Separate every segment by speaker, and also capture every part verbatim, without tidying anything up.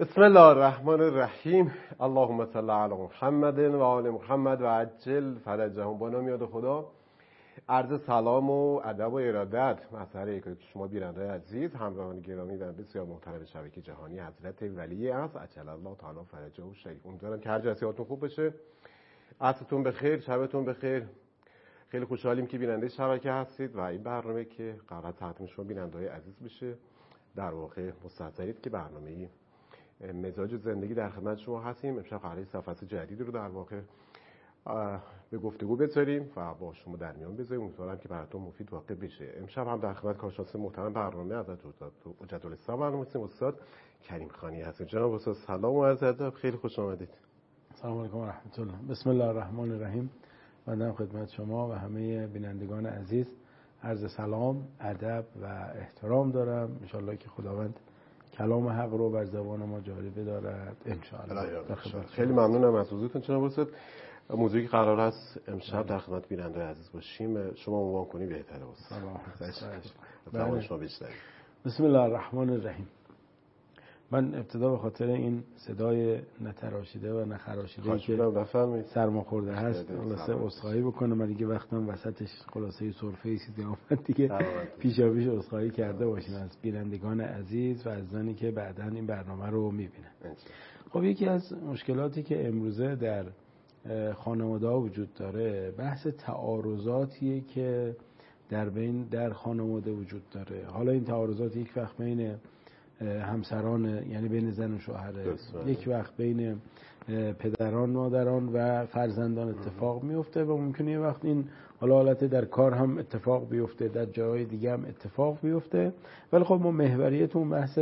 Speaker 1: بسم الله الرحمن الرحیم. اللهم صل علی محمد و آل محمد و عجل فرجهم. با نام یاد خدا. عرض سلام و ادب و ارادت مسئله که شما بیننده عزیز، همراهان گرامی و بسیار محترم شبکه جهانی حضرت ولی عصر عجل الله تعالی فرجه و شریف. امیدوارم که هر جا حالتون خوب بشه، عصرتون بخیر، شبتون بخیر. خیلی خوشحالیم که بیننده شبکه هستید و این برنامه که قرار تقدیم شما بیننده‌های عزیز بشه، در واقع مستحضرید که برنامه‌ای مزاج زندگی در خدمت شما هستیم. امشب قراره صفحه جدیدی رو در واقع به گفتگو بذاریم و با شما در میان بذاریم. امیدوارم که براتون مفید واقع بشه. امشب هم در خدمت کارشناس محترم برنامه از حجت الاسلام برنامه هستیم، استاد کریم خانی هستیم. جناب استاد سلام و عرض ادب، خیلی خوش آمدید.
Speaker 2: سلام علیکم و رحمت الله. بسم الله الرحمن الرحیم. بنده خدمت شما و همه بینندگان عزیز عرض سلام، ادب و احترام دارم. ان شاء الله که خداوند کلام حق رو بر زبان ما جاری بدارد ان شاء الله.
Speaker 1: خیلی ممنونم از حضورتون جناب استاد. موضوعی که قرار است امشب در خدمت بیننده عزیز باشیم، شما عنوان کنید بهتره استاد. سلام شما بیشتر.
Speaker 2: بسم الله الرحمن الرحیم. من ابتدا به خاطر این صدای نتراشیده و نخراشیده که سرما خورده هست خلاصه عذرخواهی بکنم. من دیگه وقتم وسطش خلاصه سرفه چیزی آمد دیگه پیشا پیش عذرخواهی کرده باشیم از بینندگان عزیز و از زنی که بعداً این برنامه رو میبینن. خب یکی از مشکلاتی که امروزه در خانواده‌ها وجود داره بحث تعارضاتیه که در بین در خانواده وجود داره. حالا این تعارضات یک وقت بین همسران، یعنی بین زن و شوهر، یک وقت بین پدران، مادران و فرزندان اتفاق میفته و ممکنه یه وقت این حالا حالت در کار هم اتفاق بیفته، در جای دیگه هم اتفاق بیفته. ولی خب ما محوریتون بحث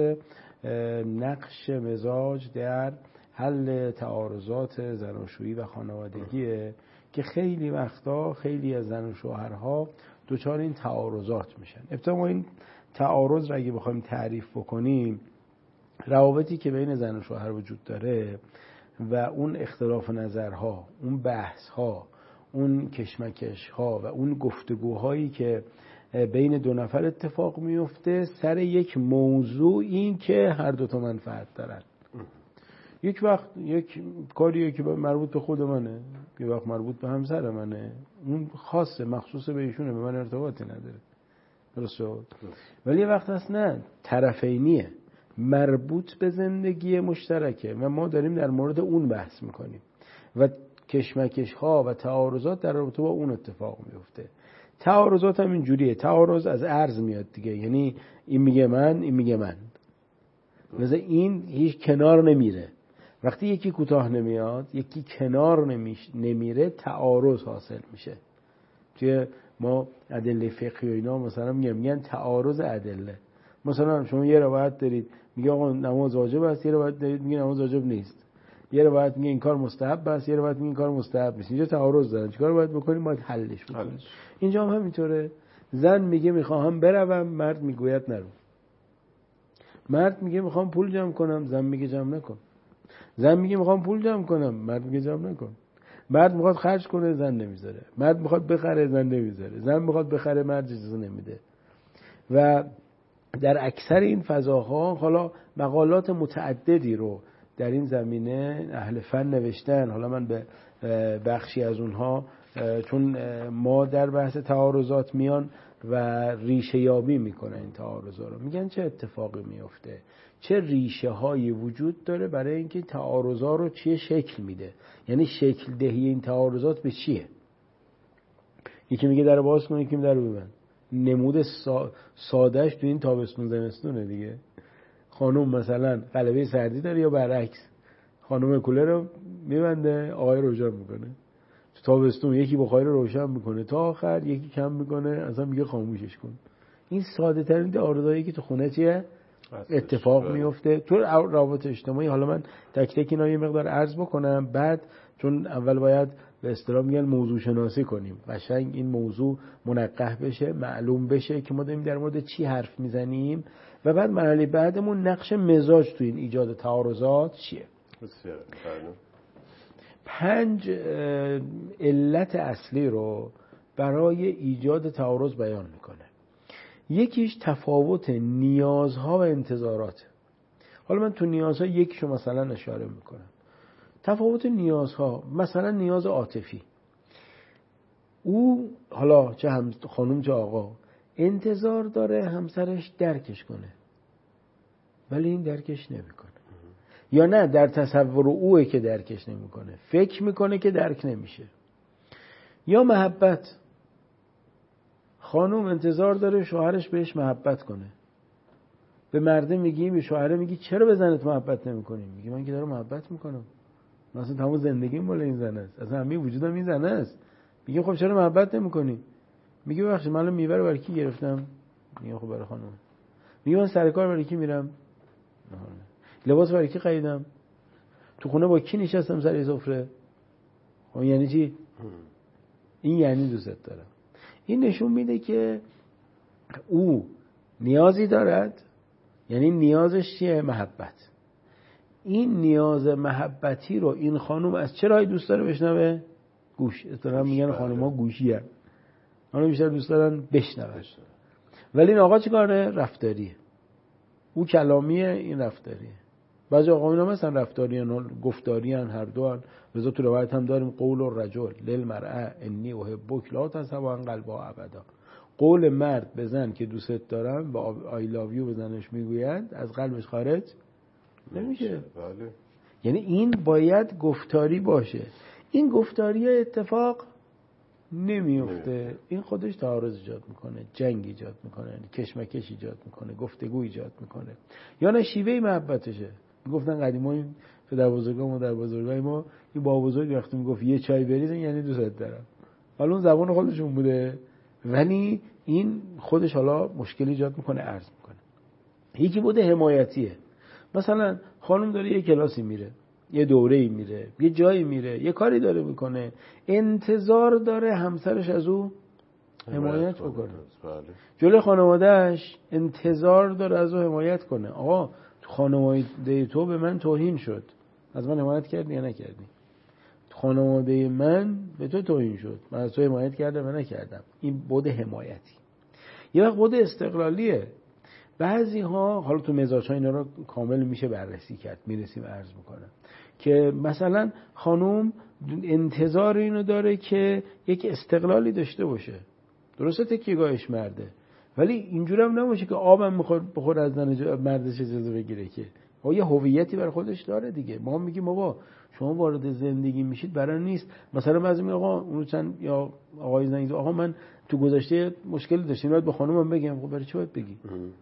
Speaker 2: نقش مزاج در حل تعارضات زناشویی و خانوادگیه که خیلی وقتا خیلی از زن و شوهرها دوچار این تعارضات میشن. ابتدا ما این تعارض را اگه بخوایم تعریف بکنیم، روابطی که بین زن و شوهر وجود داره و اون اختلاف نظرها، اون بحثها، اون کشمکشها و اون گفتگوهایی که بین دو نفر اتفاق میفته سر یک موضوع، این که هر دو تا منفعت دارن. یک وقت یک کاریه که مربوط به خود منه، یک وقت مربوط به همسر منه، اون خاصه مخصوص به ایشونه، به من ارتباطی نداره. درست. ولی یه وقت هست نه، طرفینیه، مربوط به زندگی مشترکه و ما داریم در مورد اون بحث میکنیم و کشمکش ها و تعارضات در رابطه با اون اتفاق میفته. تعارضات هم اینجوریه، تعارض از عرض میاد دیگه، یعنی این میگه من، این میگه من، مثلا این هیچ کنار نمیره. وقتی یکی کوتاه نمیاد، یکی کنار نمیش نمیره، تعارض حاصل میشه. توی ما ادله فقهی و اینا مثلا میگن میگن تعارض ادله. مثلا شما یه روایت دارید میگه آقا نماز واجب است، یه روایت دارید میگه نماز واجب نیست. یه روایت میگه این کار مستحب است، یه روایت میگه این کار مستحب نیست. اینجا تعارض دارن، چیکار باید بکنیم؟ باید حلش بکنیم. اینجا هم همینطوره. زن میگه میخوام بروم، مرد میگوید نرو. مرد میگه میخوام پول جمع کنم، زن میگه جمع نکن. زن میگه میخوام پول جمع کنم، مرد میگه جمع نکن. مرد میخواد خرج کنه، زن نمیذاره. مرد میخواد بخره، زن نمیذاره. زن میخواد بخره، مرد اجازه نمیده. و در اکثر این فضاها حالا مقالات متعددی رو در این زمینه اهل فن نوشتن. حالا من به بخشی از اونها، چون ما در بحث تعارضات میان و ریشه یابی میکنن این تعارضا رو، میگن چه اتفاقی میفته، چه ریشه هایی وجود داره برای اینکه تعارضا رو چیه شکل میده، یعنی شکل دهی این تعارضات به چیه. یکی میگه در باز کن، یکی میگه در ببند. نمود سا... سادهش تو این تابستون زمستونه دیگه. خانم مثلا غلبه سردی داره یا برعکس، خانم کولر رو میبنده، آقای روشن میکنه. تو تابستون یکی بخاری رو روشن میکنه تا آخر، یکی کم میکنه، اصلا میگه خاموشش کن. این ساده ترین تعارضایی که تو خونه چیه اتفاق میفته تو روابط اجتماعی. حالا من تک تک اینا یه مقدار عرض بکنم، بعد چون اول باید به اصطلاح میگن موضوع شناسی کنیم، قشنگ این موضوع منقح بشه، معلوم بشه که ما داریم در مورد چی حرف میزنیم، و بعد مرحله بعدمون نقش مزاج تو این ایجاد تعارضات چیه. پنج علت اصلی رو برای ایجاد تعارض بیان میکنه. یکیش تفاوت نیازها و انتظارات. حالا من تو نیازها یکیشو مثلا اشاره میکنم. تفاوت نیازها، مثلا نیاز عاطفی، او حالا چه هم خانم چه آقا انتظار داره همسرش درکش کنه، ولی این درکش نمیکنه. یا نه، در تصور اوه که درکش نمیکنه، فکر میکنه که درک نمیشه. یا محبت، خانم انتظار داره شوهرش بهش محبت کنه. به مرده میگی، به شوهره میگی چرا به زنت محبت نمیکنی؟ میگه من که دارم محبت میکنم، من اصلا تمام زندگیم مال این زن است، اصلا همه وجودم این زن است. میگه خب چرا محبت نمیکنی؟ میگه ببخشید من الان میوه رو برای کی گرفتم؟ میگه خب برای خانم. میگه من سر کار برای کی میرم؟ لباس برای کی خریدم؟ تو خونه با کی نشستم سر سفره؟ خب یعنی چی؟ این یعنی دوست دارم. این نشون میده که او نیازی دارد، یعنی نیازش چیه؟ محبت. این نیاز محبتی رو این خانم از چه راهی دوست داره بشنوه؟ گوش. اصطلاحاً میگن خانم‌ها گوشی هستن. اونا بیشتر دوست دارن بشنون. ولی این آقا چیکاره؟ رفتاریه. او کلامیه، این رفتاریه. بعضی آقا اینا مثلا رفتاریان، گفتاریان، هر دو ان. رضا تو روایت هم داریم قول الرجل للمرأة انی احبک لا تذهب عن قلبها ابدا. قول مرد به زن که دوست دارم با آی لاو یو به زنش میگوید از قلبش خارج نمیشه.
Speaker 1: بله.
Speaker 2: یعنی این باید گفتاری باشه. این گفتاری اتفاق نمیفته. این خودش تعارض ایجاد میکنه، جنگ ایجاد میکنه، کشمکش ایجاد میکنه، گفتگو ایجاد میکنه. یا نه شیوه محبتشه. میگفتن قدیما این پدر بزرگا و در بزرگای ما این با بزرگ وقتی میگفت یه چای بریزن یعنی دوست دارم. حالا اون زبان خودشون بوده، ولی این خودش حالا مشکل ایجاد میکنه، عرض میکنه. یکی بوده حمایتیه. مثلا خانم داره یه کلاسی میره، یه دوره‌ای میره، یه جایی میره، یه کاری داره میکنه، انتظار داره همسرش از او حمایت بکنه. جلوی خانواده‌اش انتظار داره از او حمایت کنه. آقا تو خانواده تو به من توهین شد، از من حمایت کردی یا نکردی؟ تو خانواده من به تو توهین شد، من از تو حمایت کردم یا نکردم؟ این بود حمایتی. یه وقت بود استقلالیه. بعضی ها، حالا تو مزاج ها اینا رو کامل میشه بررسی کرد، میرسیم عرض میکنم که مثلا خانوم انتظار اینو داره که یک استقلالی داشته باشه. درسته تکیهگاهش مرده، ولی اینجوری هم نباشه که آبم میخواد بخور از زن مردش اجازه بگیره. که آقا یه هویتی بر خودش داره دیگه. ما میگیم بابا شما وارد زندگی میشید برای نیست. مثلا بعضی میگه آقا اون چند یا آقای زنگ آقا من تو گذشته مشکلی داشتم، باید به خانومم بگم. خب برای چی باید بگی؟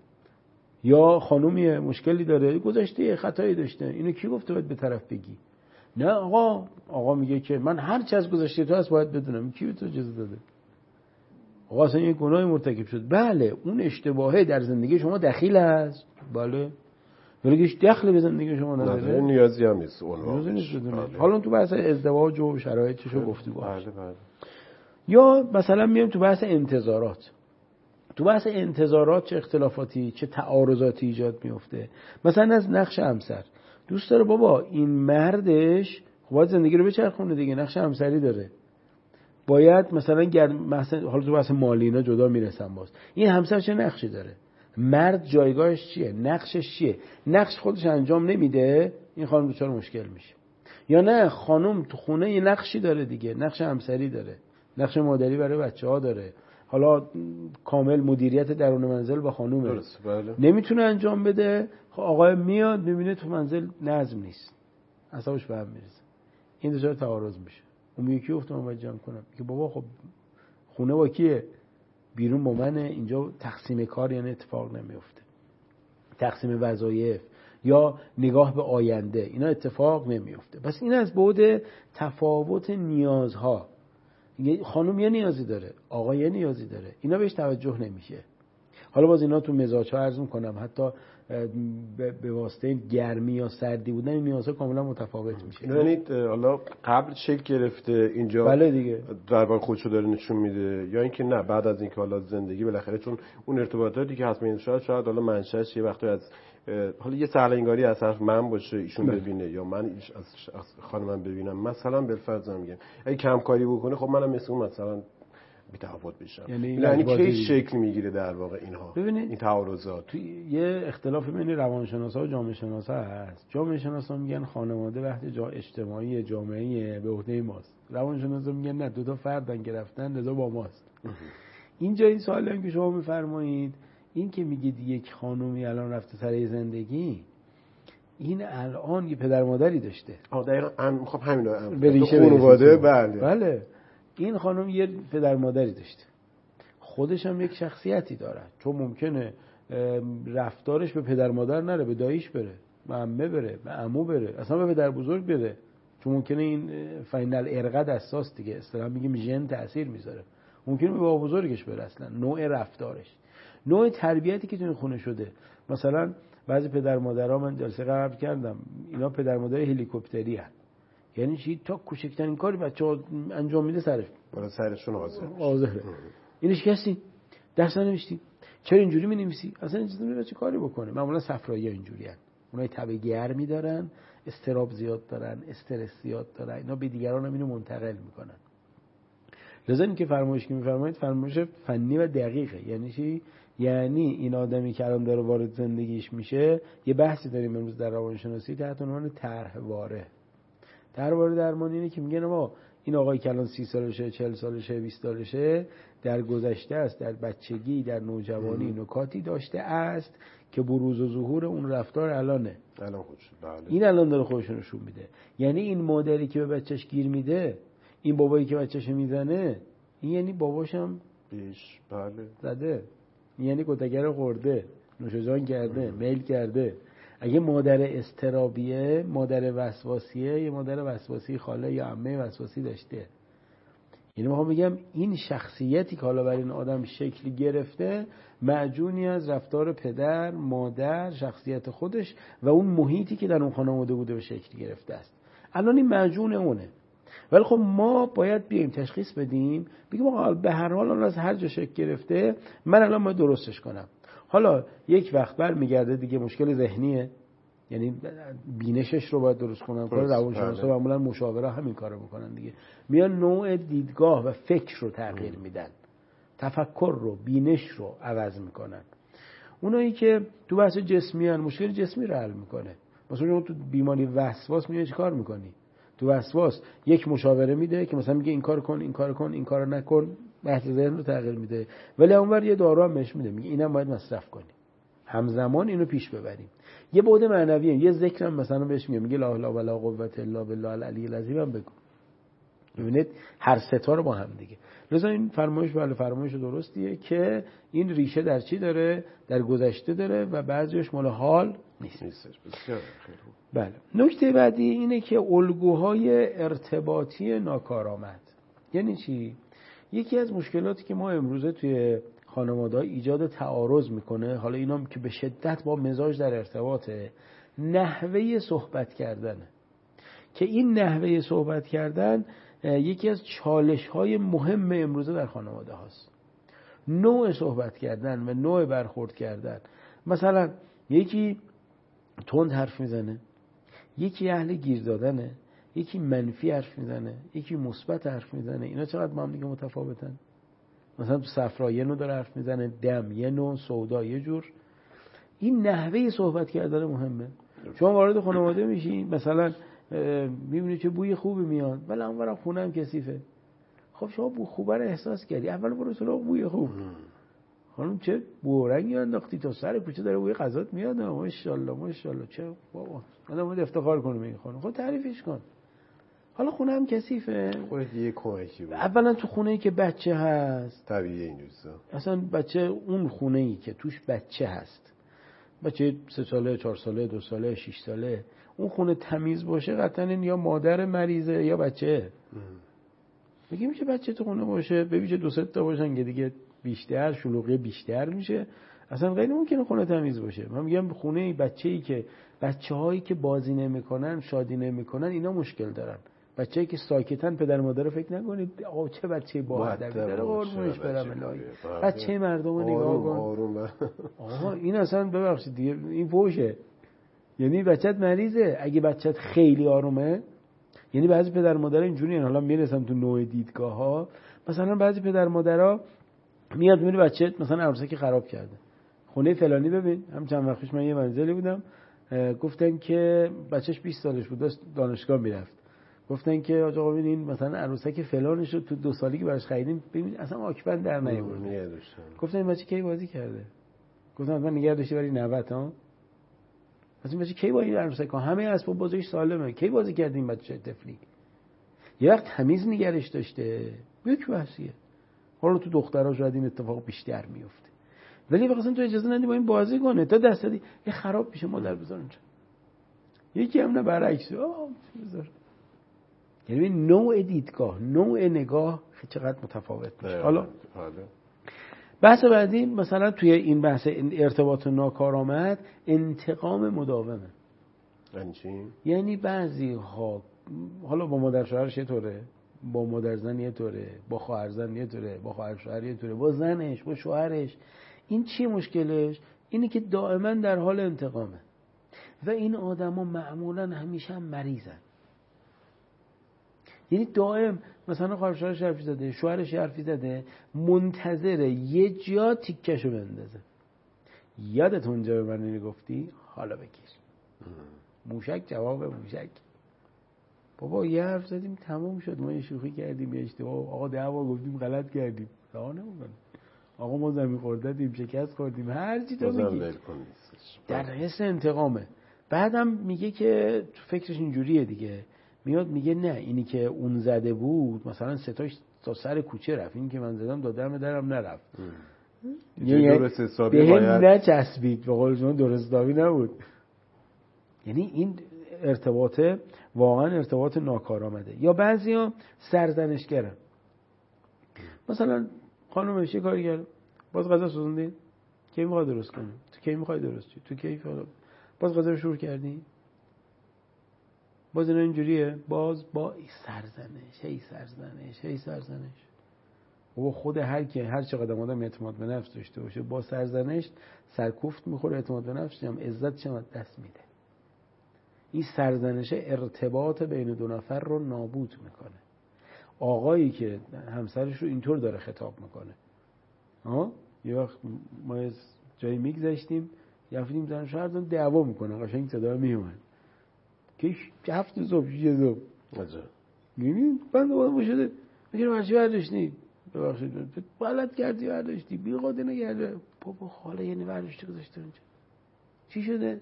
Speaker 2: یا خانومی مشکلی داره، گذشته خطایی داشته، اینو کی گفته باید به طرف بگی؟ نه آقا آقا میگه که من هر چی از گذشته تو هست باید بدونم. کی به تو اجازه داده؟ آقا اصلا این گناه مرتکب شد. بله اون اشتباهه در زندگی شما دخیل است، بله، ولی هیچ دخلی به زندگی شما نداره.
Speaker 1: نیازی هم نیست اون
Speaker 2: واقعا. حالا تو بحث ازدواج و شرایطشو گفتگو.
Speaker 1: بله بله.
Speaker 2: یا مثلا میام تو بحث انتظارات. تو بحث انتظارات چه اختلافاتی، چه تعارضاتی ایجاد میفته. مثلا از نقش همسر دوست داره بابا این مردش خب باید زندگی رو بچرخونه دیگه، نقش همسری داره، باید مثلا گر... مثلا حالا تو بحث مالی اینا جدا میرسم. باز این همسر چه نقشی داره؟ مرد جایگاهش چیه؟ نقشش چیه؟ نقش خودش انجام نمیده، این خانم دچار مشکل میشه. یا نه خانم تو خونه یه نقشی داره دیگه، نقش همسری داره، نقش مادری برای بچه‌ها داره، حالا کامل مدیریت درون منزل با خانومه،
Speaker 1: درست بله.
Speaker 2: نمیتونه انجام بده. خب آقای میاد میبینه تو منزل نظم نیست، اعصابش به هم میریزه، این دچار تعارض میشه. اون یکی گفت من باید جمع کنم که بابا خب خونه با کیه؟ بیرون با منه، اینجا تقسیم کار یعنی اتفاق نمیفته، تقسیم وظایف یا نگاه به آینده اینا اتفاق نمیفته. پس این از بعد تفاوت نیازها. خانم یه نیازی داره، آقا یه نیازی داره، اینا بهش توجه نمیشه. حالا باز اینا تو مزاج ها عرض میکنم، حتی به واسطه گرمی یا سردی بودن این نیازها کاملا متفاوت میشه.
Speaker 1: یعنی حالا قبل شکل گرفته اینجا
Speaker 2: بله دیگه
Speaker 1: در واقع خودشو داره نشون میده، یا اینکه نه بعد از اینکه حالا زندگی بالاخره چون اون ارتباطاتی که هست این شاید شاید حالا منشأش یه وقتی از حالا یه سرلنگاری از طرف من باشه ایشون بله. ببینه یا من از خانمم ببینم، مثلا بالفرض میگم اگه کمکاری بکنه خب منم مثل اون مثلا بی‌تفاوت بشن.
Speaker 2: یعنی
Speaker 1: یعنی کی شکل میگیره در واقع اینها؟
Speaker 2: ببینید
Speaker 1: این تعارضات
Speaker 2: توی یه اختلاف بین روانشناسا و جامعه شناسا هست. جامعه شناسا میگن خانواده وقتی جا اجتماعی جامعه به عهده ماست. روانشناسا میگن نه، دو تا فردن گرفتن لذا با ماست. اینجا این سوالی هم که شما میفرمایید، این که میگید یک خانومی الان رفته سر زندگی، این الان یه پدر مادری داشته.
Speaker 1: آ دقیقاً میخوام همین رو
Speaker 2: به ریشه
Speaker 1: خانواده. بله
Speaker 2: بله این خانم یه پدر مادری داشته، خودش هم یک شخصیتی داره، چون ممکنه رفتارش به پدر مادر نره، به داییش بره، به عمه بره، به عمو بره، اصلا به پدر بزرگ بره، چون ممکنه این فاینال ارقد اساس دیگه اصطلاحا میگیم ژن تاثیر میذاره، ممکنه به بابا بزرگش بره، اصلا نوع رفتارش، نوع تربیتی که تو این خونه شده. مثلا بعضی پدر مادرها، من جلسه قبل کردم، اینا پدر مادر هلیکوپتری هستن، یعنی چی؟ تا کوچکترین کاری بچه‌ها انجام میده سرش
Speaker 1: بالا سرشون حاضر
Speaker 2: حاضره. اینش کسی درس ننوشتی؟ چرا اینجوری می‌نویسی؟ اصلا اجازه نمیده چه کاری بکنه. معمولا صفرایی‌ها اینجوریان. اونای تب گرمی دارن، استراب زیاد دارن، استرس زیاد دارن. اینا به دیگران هم اینو منتقل میکنن. لذا این که فرمایش که می‌فرمایید فرمایش فنی و دقیقه. یعنی چی؟ یعنی این آدمی که الان داره وارد زندگیش میشه، یه بحثی داریم امروز در روانشناسی تحت عنوان طرحواره. طرحواره درمانی اینه که میگن ما این آقایی که الان سی سالشه، چهل سالشه، بیست سالشه، در گذشته است، در بچگی، در نوجوانی نکاتی داشته است که بروز و ظهور اون رفتار الانه.
Speaker 1: الان خودش بله.
Speaker 2: این الان داره خودش نشون میده. یعنی این مادری که به بچهش گیر میده، این بابایی که بچه‌شو میزنه، این یعنی باباشم
Speaker 1: بیش بله
Speaker 2: زده. یعنی کتگر خورده، نوشجان کرده، میل کرده. اگه مادر استرابیه، مادر وسواسیه، یه مادر وسواسی خاله یا عمه وسواسی داشته. یعنی میخوام بگم این شخصیتی که حالا برای این آدم شکل گرفته معجونی از رفتار پدر، مادر، شخصیت خودش و اون محیطی که در اون خانواده بوده به شکل گرفته است. الان این معجون اونه. ولی خب ما باید بیایم تشخیص بدیم، بگیم آقا به هر حال اون از هر جا شکل گرفته، من الان باید درستش کنم. حالا یک وقت برمیگرده دیگه مشکل ذهنیه، یعنی بینشش رو باید درست کنن. کار روانشناسا معمولا مشاوره همین کارو میکنن دیگه، میان نوع دیدگاه و فکر رو تغییر میدن، تفکر رو، بینش رو عوض میکنن. اونایی که تو بحث جسمی ان، مشکل جسمی رو حل میکنه. مثلا تو بیماری وسواس میای چیکار میکنی؟ تو وسواس یک مشاوره میده که مثلا میگه این کار کن، این کار کن، این کارو نکن، بحث ذهن رو تغییر میده، ولی اونور یه دارو هم بهش میده، میگه اینم باید مصرف کنی، همزمان اینو پیش ببریم. یه بعد معنویه، یه ذکرم مثلا بهش میگه، میگه لا حول ولا قوة الا بالله العلی العظیم هم بگو. ببینید هر ستا رو با هم دیگه. لذا این فرمایش بله فرمایش درستیه که این ریشه در چی داره؟ در گذشته داره و بعضیش مال حال نیست.
Speaker 1: بسیار خیلی خوب.
Speaker 2: بله. نکته بعدی اینه که الگوهای ارتباطی ناکارآمد. یعنی چی؟ یکی از مشکلاتی که ما امروزه توی خانواده‌ها ایجاد تعارض میکنه، حالا اینا که به شدت با مزاج در ارتباطه، نحوه صحبت کردنه. که این نحوه صحبت کردن یکی از چالش‌های مهم امروزه در خانواده هاست. نوع صحبت کردن و نوع برخورد کردن. مثلا یکی تند حرف میزنه، یکی اهل گیر دادنه، یکی منفی حرف میزنه، یکی مثبت حرف میزنه. اینا چقدر با هم دیگه متفاوتن. مثلا تو صفرا یه نوع داره حرف میزنه، دم یه نوع، سودا یه جور. این نحوه صحبت کردن مهمه. شما وارد خانواده میشی، مثلا میبینی چه بوی خوبی میاد، ولی اونورم خونه هم کثیفه. خب شما بو خوبه رو احساس کردی، اول برو سراغ بوی خوب. خانم چه بو رنگی انداختی تا سر کوچه داره بوی غذات میاد، ماشاءالله ماشاءالله، چه بابا من باید افتخار کنم این خانم. خب تعریفش کن. حالا خونه هم کثیفه،
Speaker 1: خودت یه کمکی بود.
Speaker 2: اولا تو خونه‌ای که بچه هست،
Speaker 1: طبیعیه این چیزا.
Speaker 2: اصلا بچه، اون خونه‌ای که توش بچه هست، بچه سه ساله، چهار ساله، دو ساله، شش ساله، اون خونه تمیز باشه قطعاً این یا مادر مریضه یا بچه. میگیم که بچه تو خونه باشه، ببینید دو سه تا باشن که دیگه بیشتر شلوغی بیشتر میشه. اصلا غیر ممکنه خونه تمیز باشه. من میگم خونه بچه‌ای که بچه‌هایی که بازی نمی‌کنن، شادی نمی‌کنن، اینا مشکل دارن. بچه‌ای که ساکتن، پدر مادر فکر نکنید آقا چه بچه‌ای با ادبی داره، قربونش برم الهی. بچه مردم رو نگاه کن.
Speaker 1: آروم
Speaker 2: آقا این اصلا ببخشید دیگه این فوشه. یعنی بچت مریضه. اگه بچت خیلی آرومه، یعنی بعضی پدر مادر اینجوریه، حالا میرسم تو نوع دیدگاه‌ها، مثلا بعضی پدر مادرها میاد میره بچه مثلا عروسکی خراب کرده، خونه فلانی ببین. هم چند وقت پیش من یه منزلی بودم، گفتن که بچهش بیست سالش بود، داشت دانشگاه میرفت، گفتن که آقا ببین این مثلا عروسک فلانش رو تو دو سالی که براش خریدیم ببین اصلا آکبند در نیاورده. گفتن این بچه کی بازی کرده؟ گفتم من نگه داشتی برای نوت ها؟ پس این بچه کی با این عروسک ها همه اسباب بازیش سالمه، کی بازی کرده این بچه طفلی؟ یه وقت تمیز نگرش داشته، یک بحثیه. حالا تو دخترها شاید این اتفاق بیشتر میفته، ولی واقعا تو اجازه ندی با این بازی کنه، تا دست دادی یه خراب میشه مادر بذار اونجا. یکی هم نه برعکس، آه بذار. یعنی نوع دیدگاه، نوع نگاه چقدر متفاوت میشه. حالا بحث بعدی مثلا توی این بحث ارتباط ناکارآمد انتقام مداومه.
Speaker 1: یعنی چی؟
Speaker 2: یعنی بعضی ها حالا با مادر شوهرش یه طوره، با مادر زن یه طوره، با خواهر زن یه طوره، با خواهر شوهر یه طوره، با زنش، با شوهرش. این چی مشکلش؟ اینه که دائما در حال انتقامه و این آدما معمولا همیشه هم مریضن. یعنی دائم مثلا خواهر شوهرش حرفی زده، شوهرش حرفی زده، منتظره یه جا تیکشو بندازه. یادت اونجا به من اینو گفتی؟ حالا بگیر. موشک جواب موشک. بابا یه حرف زدیم تمام شد، ما یه شوخی کردیم، یه اشتباه، آقا ده بار گفتیم غلط کردیم، راه نمی‌کنه. آقا ما زمین خوردیم، شکست خوردیم، هر چی تو میگی در حس انتقامه. بعدم میگه که فکرش اینجوریه دیگه، میاد میگه نه اینی که اون زده بود مثلا ستاش تا سر کوچه رفت، این که من زدم دادم درم نرفت.
Speaker 1: یه درست حسابی
Speaker 2: باید
Speaker 1: باید
Speaker 2: نچسبید، به قول شما درست حسابی نبود. یعنی این ارتباطه واقعا ارتباط ناکارآمده. یا بعضیا سرزنشگرن، مثلا خانومش یه کاری کرد، باز غذا سوزوندی، کی میخوای درست کنی؟ تو کی میخوای درست چی؟ تو کی باز غذا رو شور کردی؟ باز اینا اینجوریه، باز با سرزنش، هی سرزنش، هی سرزنش. و خود هر کی هر چقدر آدم اعتماد به نفس داشته باشه با سرزنش سرکوفت میخوره، اعتماد به نفسش هم عزتش هم دست میده. این سرزنش ارتباط بین دو نفر رو نابود میکنه. آقایی که همسرش رو اینطور داره خطاب میکنه، ها یه وقت ما از جایی میگذشتیم یفتیم زن شوهر دارن دعوا میکنن، قشنگ صدا میومد که هفت صبح شیش صبح
Speaker 1: عجب
Speaker 2: میبینید بند باید باشده میگه برچی برداشتی، ببخشید غلط کردی برداشتی، بی قاده نگرده. بابا خاله یعنی برداشتی گذاشته اونجا چی شده؟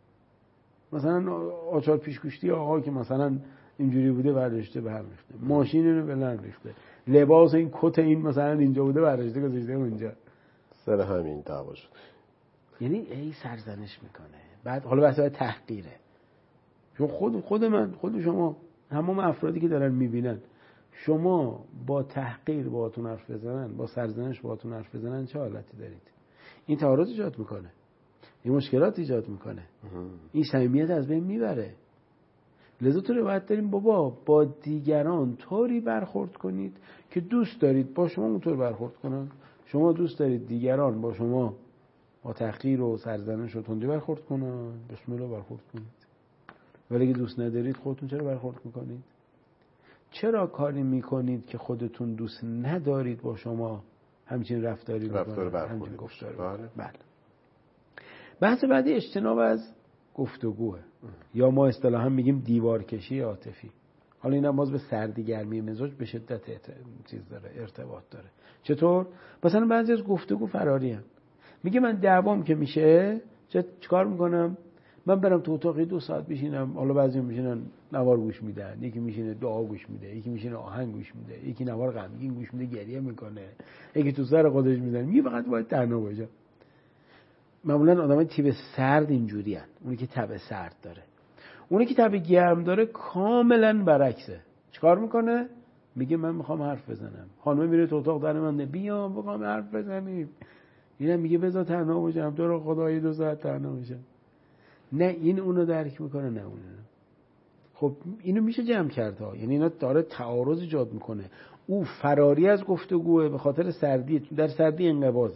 Speaker 2: مثلا آچار پیشگوشتی آقا که مثلا اینجوری بوده برداشته به هم ریخته، ماشین اینو به هم ریخته، لباس این کت این مثلا اینجا بوده برداشته گذاشته اونجا،
Speaker 1: سر همین دعوا شد.
Speaker 2: یعنی ای سرزنش میکنه. بعد حالا بحث تحقیره، چون خود خود من خود شما همون افرادی که دارن میبینن شما با تحقیر باهاتون حرف بزنن، با سرزنش باهاتون حرف بزنن چه حالتی دارید؟ این تعارض ایجاد میکنه، این مشکلات ایجاد میکنه، این صمیمیت از بین میبره. لذا تو روایت داریم بابا با دیگران طوری برخورد کنید که دوست دارید با شما اونطور برخورد کنن. شما دوست دارید دیگران با شما با تحقیر و سرزنش و تندی برخورد کنن، بسم الله برخورد کنید. ولی اگه دوست ندارید خودتون چرا برخورد میکنید؟ چرا کاری میکنید که خودتون دوست ندارید با شما همچین رفتاری بکنید، همچین گفتاری؟ بله. بحث بعدی اجتناب از گفتگوه، یا ما اصطلاحا میگیم دیوارکشی عاطفی. حالا این هم باز به سردی گرمی مزاج به شدت چیز داره، ارتباط داره. چطور؟ مثلا بعضی از گفتگو فراری هم. میگه من دعوام که میشه چیکار میکنم؟ من برم تو اتاقی دو ساعت بشینم. حالا بعضی میشینن نوار گوش میدن، یکی میشینه دعا گوش میده، یکی میشینه آهنگ گوش میده، یکی نوار غمگین گوش میده گریه میکنه، یکی تو سر خودش میزنه. میگه فقط باید تنها باشم. معمولا آدمای تیپ سرد اینجوری هن. اونی که تب سرد داره، اونی که تب گرم داره کاملا برعکسه. چیکار میکنه؟ میگه من میخوام حرف بزنم. خانم میره تو اتاق در من بیا بخوام حرف بزنیم. اینم میگه بذار تنها باشم، تو رو خدای دو ساعت تنها باشم. نه این اونو درک میکنه نه اونو. خب اینو میشه جمع کرد ها. یعنی اینا داره تعارض ایجاد میکنه. او فراری از گفتگوه به خاطر سردی، در سردی انقباضه.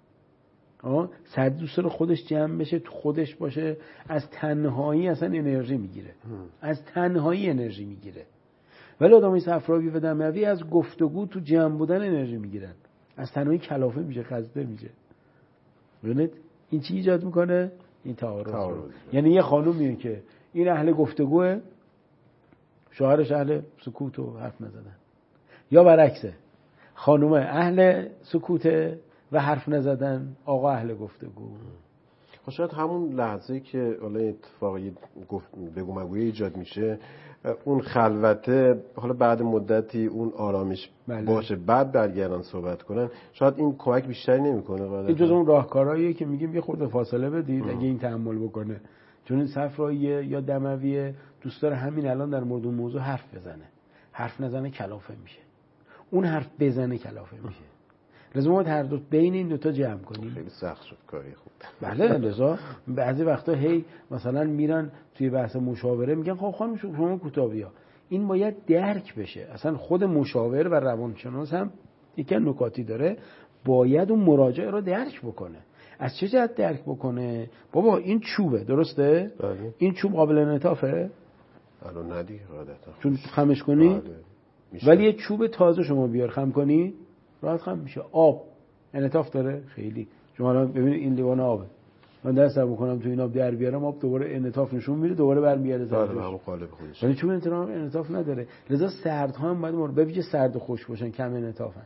Speaker 2: آه سردی دوست داره خودش جمع بشه، تو خودش باشه، از تنهایی اصلا انرژی میگیره، از تنهایی انرژی میگیره. ولی آدمای صفراوی و دموی از گفتگو تو جمع بودن انرژی میگیرن، از تنهایی کلافه میشه، خسته میشه. ببینید این چی ایجاد میکنه؟ این تعارض. یعنی یه خانومیه که این اهل گفتگوه، شوهرش اهل سکوت و حرف نزدن، یا برعکسه خانوم اهل سکوته و حرف نزدن، آقا اهل گفتگو.
Speaker 1: خب شاید همون لحظه که حالا اتفاقی گفت بگو مگوی ایجاد میشه، اون خلوته حالا بعد مدتی اون آرامش بله. باشه، بعد برگردن صحبت کنن، شاید این کمک بیشتری نمیکنه.
Speaker 2: این جز اون راهکارهاییه که میگیم یه خورده فاصله بدید ام. اگه این تحمل بکنه، چون این صفراییه یا دمویه دوست داره همین الان در مورد اون موضوع حرف بزنه، حرف نزنه کلافه میشه، اون حرف بزنه کلافه میشه. لازم باید هر دو بین این دوتا جمع کنیم.
Speaker 1: خیلی سخت شد کاری خوب.
Speaker 2: بله لذا بعضی وقتا هی مثلا میرن توی بحث مشاوره میگن خب خانم شما کوتاه بیا. این باید درک بشه. اصلا خود مشاور و روانشناس هم یک نکاتی داره، باید اون مراجعه رو درک بکنه. از چه جهت درک بکنه؟ بابا این چوبه، درسته؟
Speaker 1: بله.
Speaker 2: این چوب قابل انعطافه؟
Speaker 1: الان ندی قاعدتا.
Speaker 2: چون خمش کنی؟
Speaker 1: بله.
Speaker 2: ولی یه چوب تازه شما بیار خم کنی راحت خم میشه. آب انعطاف داره خیلی. شما الان ببینید این لیوان آبه، من دستم بکنم تو این آب در بیارم، آب دوباره انعطاف نشون میده، دوباره برمیگرده
Speaker 1: زیر همون قالب خودش.
Speaker 2: ولی چون انعطاف انعطاف نداره، لذا سردها هم باید مورد به ویژه سرد و خشک باشن، کم انعطافن.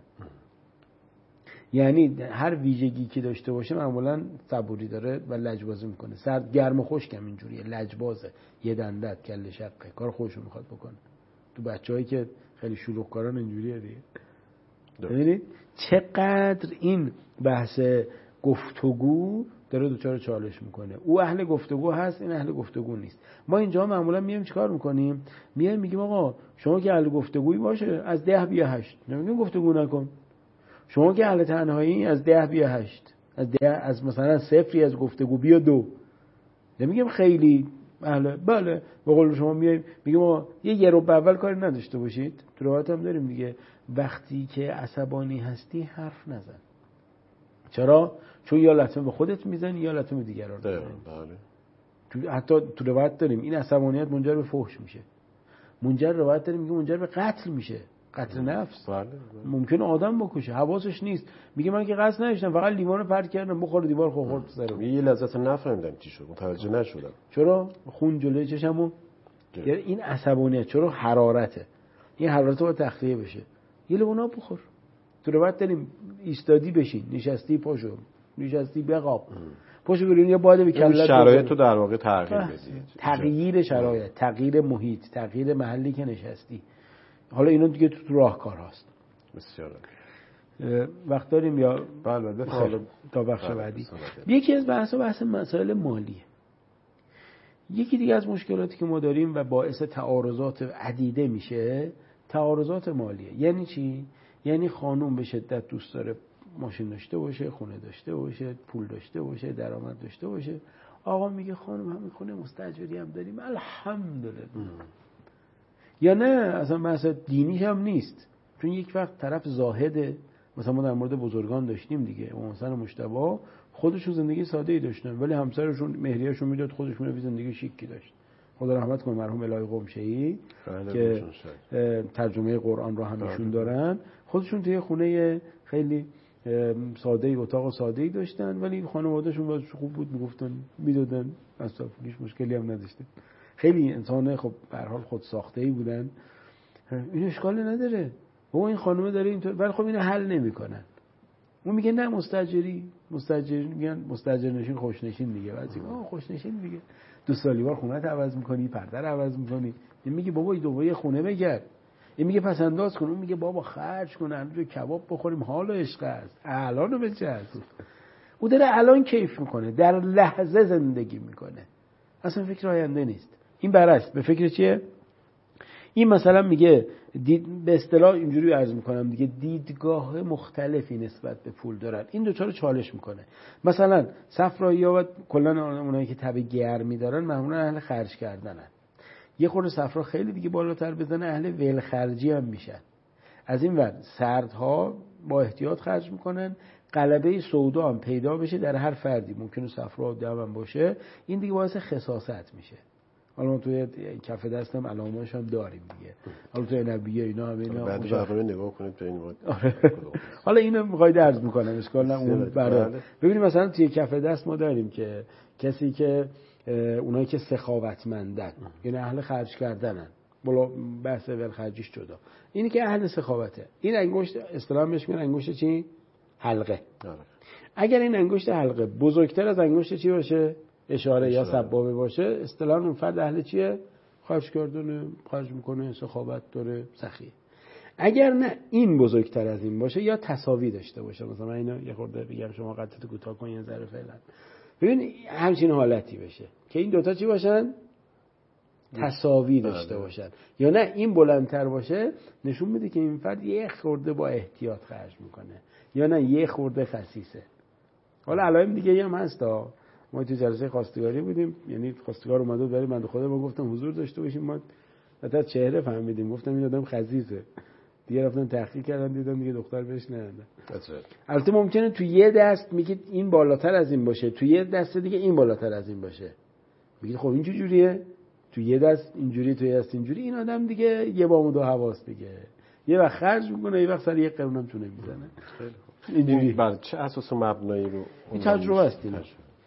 Speaker 2: یعنی هر ویژگی که داشته باشه معمولا صبوری داره و لجبازی میکنه. سرد گرم و خشک هم اینجوریه، لجبازه، یه دندت کله شقه، کار خودشو میخواد بکنه. تو بچه‌هایی که خیلی شلوغکاران اینجوریه دیگه. ببینید چقدر این بحث گفتگو داره دوچار چالش میکنه. او اهل گفتگو هست، این اهل گفتگو نیست. ما اینجا معمولا میایم چیکار میکنیم؟ میایم میگیم آقا شما که اهل گفتگویی باشه از ده بیا هشت، نمیگیم گفتگو نکن. شما که اهل تنهایی از ده بیا هشت، از ده از مثلا صفری از گفتگو بیا دو. نمیگیم خیلی اهل، بله به قول شما میایم میگیم آقا یه یه رو اول کاری نداشته باشید. تو روایت هم داریم دیگه، وقتی که عصبانی هستی حرف نزن. چرا؟ چون یا لطمه به خودت میزنی یا لطمه به دیگران میزنی.
Speaker 1: بله.
Speaker 2: تو حتی تو روایت داریم این عصبانیت منجر به فحش میشه. منجر روایت داریم میگه منجر به قتل میشه، قتل نفس.
Speaker 1: بله.
Speaker 2: ممکنه آدم بکشه، حواسش نیست، میگه من که قصد نداشتم، فقط لیوانو پرت کردم بخور دیوار خورد سرم.
Speaker 1: یه لذت نفهمیدم چی شد، متوجه نشدم.
Speaker 2: چرا؟ خون جلوی چشمو. یعنی این عصبانیت چرا؟ حرارته. این حرارت باید تخلیه بشه. یه لیوان آب بخور. تو روایت داریم ایستادی بشین، نشستی پاشو، نشستی بقاب. پاشو بریم یه باده به کلت.
Speaker 1: شرایط تو در واقع تغییر بدی.
Speaker 2: تغییر شرایط، تغییر محیط، تغییر محلی که نشستی. حالا اینو دیگه تو راهکار هست.
Speaker 1: بسیار
Speaker 2: وقت داریم یا
Speaker 1: بله بفرمایید
Speaker 2: تا بخش بعدی. یکی از بحث‌ها بحث مسائل مالیه. یکی دیگه از مشکلاتی که ما داریم و باعث تعارضات عدیده میشه تعارضات مالیه. یعنی چی؟ یعنی خانوم به شدت دوست داره ماشین داشته باشه، خونه داشته باشه، پول داشته باشه، درآمد داشته باشه. آقا میگه خانم همین خونه مستاجری هم داریم الحمدلله. یا نه اصلا بحث دینی هم نیست، چون یک وقت طرف زاهده. مثلا ما در مورد بزرگان داشتیم دیگه، امام حسن مجتبی خودشون زندگی ساده‌ای داشتن ولی همسرشون مهریه‌شون میداد، خودشون زندگی شیکی داشت. خدا رحمت کنه مرحوم الهی قمشه‌ای که ترجمه قرآن رو همشون دارن، خودشون توی خونه خیلی ساده‌ای، اتاق ساده‌ای داشتن ولی خانواده‌شون واسه خوب بود، میگفتن میدادن، اصلا هیچ مشکلی هم نداشته. خیلی انسان خب به هر حال خود ساخته‌ای بودن. این اشکالی نداره. بابا این خانومه داره اینطور، ولی خب اینو حل نمی‌کنن. اون میگه نه مستاجری، مستاجر میگن مستاجر نشین خوش نشین دیگه. بعضی آه خوش نشین دیگه. دو سالی بار خونه رو عوض می‌کنی، پرده رو عوض می‌کنی. این میگه بابا این دوباره خونه بگرد. این میگه پس انداز کن. اون میگه بابا خرج کن، همونجوری کباب بخوریم، حال و عشق است. الانو بچست. او داره الان کیف میکنه، در لحظه زندگی میکنه. اصلا فکر آینده نیست. این برعکس به فکر چیه؟ این مثلا میگه دید به اصطلاح اینجوری عرض میکنم دیگه، دیدگاه مختلفی نسبت به پول دارن. این دو تا رو چالش میکنه. مثلا صفرایی‌ها و کلا اونایی که تب گرمی دارن معمولا اهل خرج کردنن. یه خورده صفرا خیلی دیگه بالاتر بزنه اهل ول خرجی هم میشن. از این ور سردها با احتیاط خرج میکنن. غلبه سودا هم پیدا بشه در هر فردی، ممکنه صفرا و دم هم باشه، این دیگه باعث خساست میشه. حالا توی کف دستم علامه‌اش هم داریم دیگه. حالا توی نبیه اینا هم اینا
Speaker 1: بعد برنامه نگاه کنید تو این وقت.
Speaker 2: حالا اینو می‌خواید عرض می‌کنم اشکال نه اون برای ببینید مثلا توی کف دست ما داریم که کسی که اونایی که سخاوتمندن یعنی اهل خرج کردنن، بالا بحث ول خرجیش جدا، اینی که اهل سخاوته، این انگشت اصطلاحاً بهش میگن انگشت چی؟ حلقه. اگر این انگشت حلقه بزرگتر از انگشت چی باشه؟ اشاره یا سبابه باشه، اصطلاحاً اون فرد اهل چیه؟ خرج کردن، خرج میکنه، سخاوت داره، سخی. اگر نه این بزرگتر از این باشه یا تساوی داشته باشه، مثلا من اینو یه خورده بگم شما قطعات کوتاه کن یه ذره فعلا. ببین همچین حالتی بشه که این دوتا چی باشن؟ تساوی داشته باشن، یا نه این بلندتر باشه، نشون میده که این فرد یه خورده با احتیاط خرج میکنه، یا نه یه خورده خسیسه. حالا علائم دیگه هم هست ها. ما تو جلسه خواستگاری بودیم، یعنی خواستگار اومده بود برای بنده خدا، ما گفتم حضور داشته باشیم، ما حتی چهره فهمیدیم، گفتم این آدم خسیسه. دیگه رفتن تحقیق کردن دیدن دیگه دختر بهش ندادن. البته ممکنه تو یه دست میگید این بالاتر از این باشه، تو یه دست دیگه این بالاتر از این باشه. میگید خب این چه جوریه؟ تو یه دست اینجوری، تو یه دست اینجوری. این آدم دیگه یه بام و دو حواس دیگه، یه وقت خرج میکنه، یه وقت سر یه قرونم تونه میزنه.
Speaker 1: اینجوری بر چه اساس و مبنایی رو؟
Speaker 2: این تجربه است. این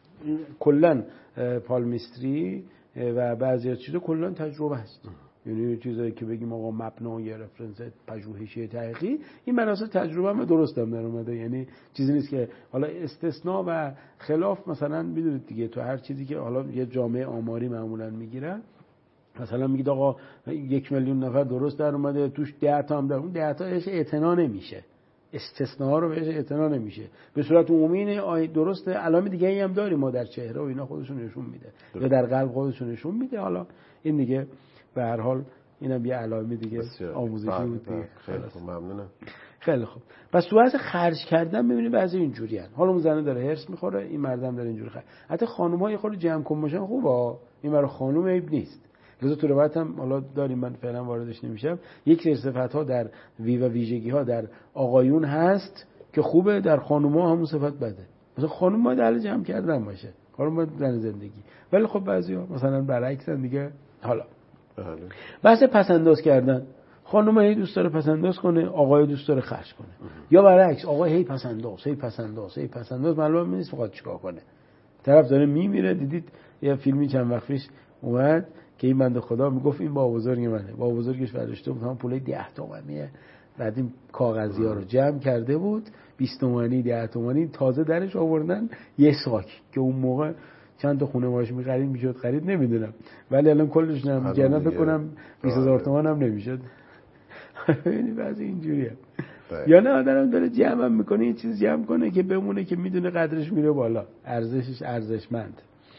Speaker 2: کلا پالمیستری و بعضی از چیزا کلا تجربه است. یعنی چیزایی که بگیم آقا مبنا یا رفرنس پژوهشی تحقیقی، این مناسب تجربه هم درست هم در اومده. یعنی چیزی نیست که حالا استثناء و خلاف، مثلا میدونید دیگه تو هر چیزی که حالا یه جامعه آماری معمولا میگیرن، مثلا میگید آقا یک میلیون نفر درست در اومده، توش ده تا هم در اون ده تا اش اعتنا نمیشه، استثناء رو بهش اعتنا نمیشه. به صورت عمومی آی درسته، علائم دیگه ای هم داریم ما در چهره و اینا خودشون نشون میده، یا در قلب خودشون نشون میده. حالا این دیگه به هر حال اینم یه علائم دیگه آموزشی بود دیگه.
Speaker 1: خیلی خوب، ممنونم.
Speaker 2: خیلی خوب. پس تو واسه خرج کردن ببینید بعضی اینجوری ان. حالا اون زنه داره هرس میخوره، این مردم داره اینجوری خرج. حتی خانم‌ها یه خورده جمع کن باشن خوبه، این برای خانم عیب نیست. لذا تو روایت هم حالا داریم، من فعلا واردش نمیشم، یک سری صفات‌ها در وی و ویژگی‌ها در آقایون هست که خوبه، در خانم‌ها همون صفت بده. مثلا خانم باید اهل جمع کردن باشه، خانم باید زن زندگی. ولی خب بعضی‌ها مثلا برعکسن دیگه. حالا بحث پسنداز کردن، خانم هی دوست داره پسنداز کنه، آقای دوست داره خرج کنه، یا برعکس آقای هی پسنداز هی پسنداز هی پسنداز، معلومه نیست فقط چیکار کنه. طرف داره میمیره. دیدید یه فیلمی چند وقت پیش اومد که این بنده خدا میگفت این با بزرگ منه، با بزرگش برداشته بود هم پول ده تومانیه، بعد این کاغذی‌ها رو جمع کرده بود، بیست تومانی ده تومانی، تازه درش آوردن یه ساک که اون موقع چند تا خونه ماش می‌خرید میشد خرید نمیدونم، ولی الان کلش نم جناب بکنم بیست هزار تومان هم نمیشد. یعنی بعضی اینجوریه. یا نه آدم داره جمع میکنه، یه چیز جمع کنه که بمونه که میدونه قدرش میره بالا، ارزشش ارزشمند.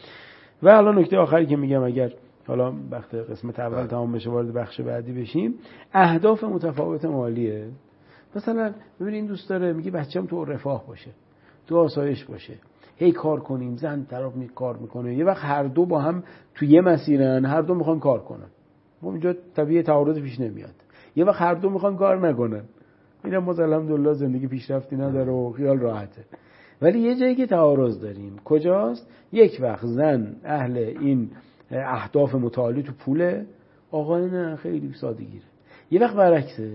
Speaker 2: و حالا نکته آخری که میگم، اگر حالا وقت قسمت اول تمام بشه وارد بخش بعدی بشیم، اهداف متفاوت مالیه. مثلا ببین این دوست داره میگه بچه‌م تو رفاه باشه، تو آسایش باشه، هی کار کنیم، زن طرف می کار میکنه، یه وقت هر دو با هم تو یه مسیرن، هر دو میخوان کار کنن، اونجا طبیعی تعارض پیش نمیاد. یه وقت هر دو میخوان کار نکنن، میرم ما الحمدلله زندگی پیشرفتی نداره و خیال راحته. ولی یه جایی که تعارض داریم، کجاست؟ یک وقت زن اهل این اهداف متعالی تو پوله، آقا نه خیلی سادگیره. یه وقت برعکسه،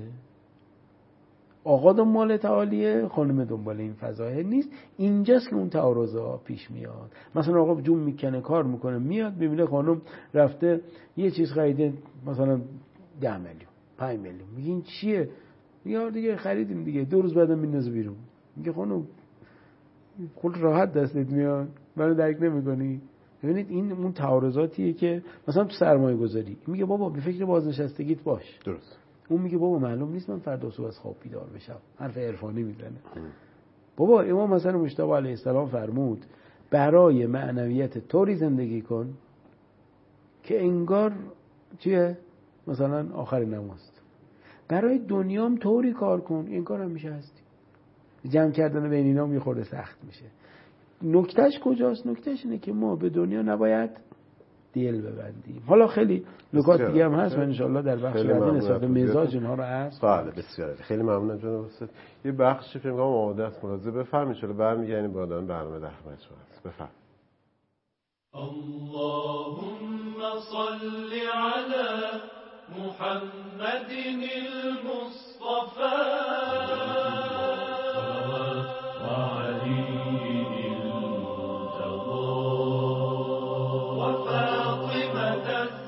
Speaker 2: آقا دنبال تعالیه، خانم دنبال این فضایل نیست. اینجاست که اون تعارضا پیش میاد. مثلا آقا جون میکنه کار میکنه، میاد میبینه خانم رفته یه چیز خریده مثلا ده میلیون پنج میلیون، میگه این چیه؟ میگه دیگه خریدیم دیگه، دو روز بعدم میندازه بیرون. میگه خانم خود راحت دستت میاد، منو درک نمیکنی؟ ببینید این اون تعارضاتیه که مثلا تو سرمایه گذاری میگه بابا به فکر بازنشستگیت باش.
Speaker 1: درست.
Speaker 2: اون میگه بابا معلوم نیست من فردا صبح از خواب بیدار بشم، حرف عرفانی میزنه. بابا امام مثلا مجتبی علیه السلام فرمود برای معنویت طوری زندگی کن که انگار چیه؟ مثلا آخر نماز. برای دنیام طوری کار کن این کار همیشه هستی. جمع کردن بین اینا میخوره سخت میشه. نکتهش کجاست؟ نکتهش اینه که ما به دنیا نباید دل ببندیم. حالا خیلی نکات دیگه هم هست و ان شاءالله در بخش بعدی نسبت به مزاج اینها رو عرض.
Speaker 1: بله بسیار خیلی ممنونم جناب استاد. یه بخشی فکر کنم آماده است ملاحظه بفرمایید، ان شاءالله برمیگردیم با ادامه برنامه در خدمت شما. بفرمایید. اللهم
Speaker 3: صل على محمد المصطفى وعلي المرتضى وفاطمة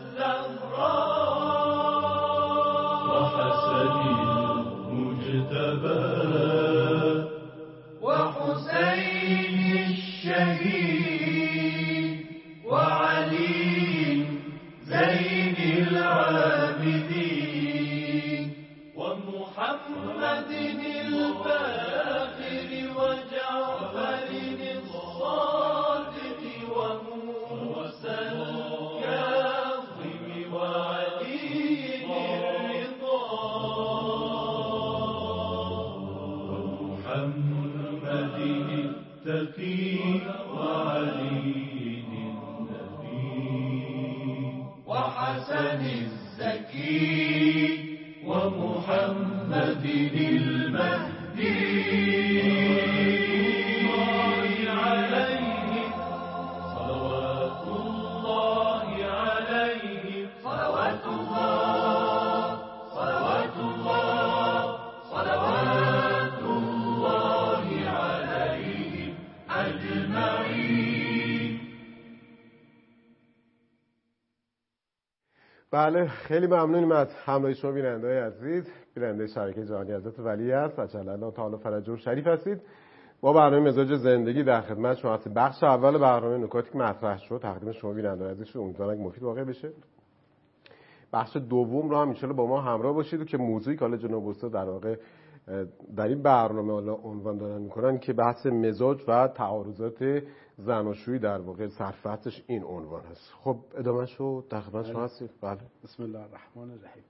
Speaker 3: الزهراء وحسن المجتبى وحسين الشهيد وعلي زين العابدين ومحمد الباقر وجعفر الصادق وموسى الكاظم وعلي الرضا ومحمد التقي وعلي وحسن الزكي ومحمد المهدي عليه صلوات الله عليه صلوات الله صلوات الله صلوات الله عليهم أجمعين.
Speaker 1: بله، خیلی ممنونیم از همراهی شما بیننده‌های عزیز. بیننده شبکه جهانی حضرت ولی است و جل الله تعالی فرجه شریف هستید. با برنامه مزاج زندگی در خدمت شما هستیم. بخش اول برنامه نکاتی که مطرح شد تقدیم شما بیننده عزیز شد، امیدوارم که مفید واقع بشه. بخش دوم رو هم ان شاءالله با ما همراه باشید که موضوعی که حالا جناب استاد در واقع در این برنامه حالا عنوان دارن میکنن که بحث مزاج و تعارضات زناشویی در واقع سرفصلش این عنوان هست. خب ادامه‌شو در خدمت شما هستید. بله.
Speaker 2: بسم الله الرحمن الرحیم.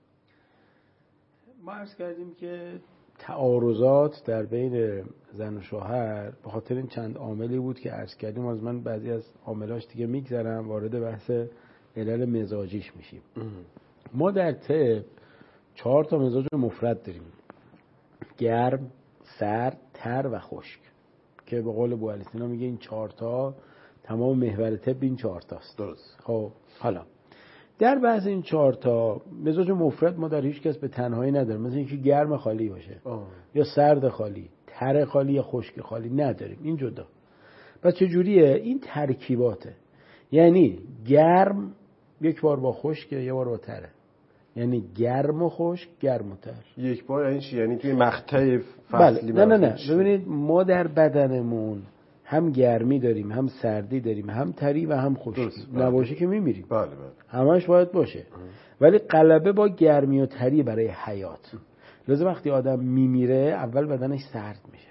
Speaker 2: ما عرض کردیم که تعارضات در بین زن و شوهر به خاطر این چند عاملی بود که عرض کردیم. از من بعضی از عاملاش دیگه میگذرم، وارد بحث علل مزاجیش میشیم. ما در طب چهار تا مزاج مفرد داریم: گرم، سرد، تر و خشک، که به قول بوعلی سینا میگه این چهار تا تمام محور طب این چهار تاست.
Speaker 1: درست.
Speaker 2: خب حالا در بعض این چهار تا مزاج مفرد ما در هیچ کس به تنهایی نداریم. مثلا اینکه گرم خالی باشه آه. یا سرد خالی، تر خالی یا خشک خالی نداریم، این جدا. پس چجوریه؟ این ترکیباته، یعنی گرم یک بار با خشک، یه بار با تره، یعنی گرم و خشک، گرم و تر.
Speaker 1: یک بار یعنی چی؟ یعنی توی مقطع
Speaker 2: بله.
Speaker 1: فصلی.
Speaker 2: نه نه نه ببینید ما در بدنمون هم گرمی داریم، هم سردی داریم، هم تری و هم خشکی. نباشه که میمیریم.
Speaker 1: بله بله.
Speaker 2: همش باید باشه. اه. ولی غلبه با گرمی و تری برای حیات. لذا وقتی آدم میمیره اول بدنش سرد میشه،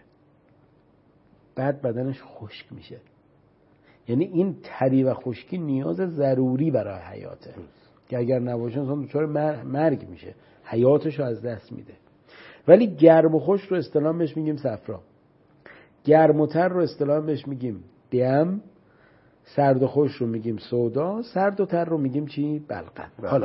Speaker 2: بعد بدنش خشک میشه. یعنی این تری و خشکی نیاز ضروری برای حیاته اه. که اگر نباشه انسان دچار مرگ میشه، حیاتش رو از دست میده. ولی گرم و خشک رو اصطلاحاً بهش میگیم صفرا، گرم و تر رو اصطلاحاً بهش میگیم دم، سرد و خشک رو میگیم سودا، سرد و تر رو میگیم چی؟ بلغم. حالا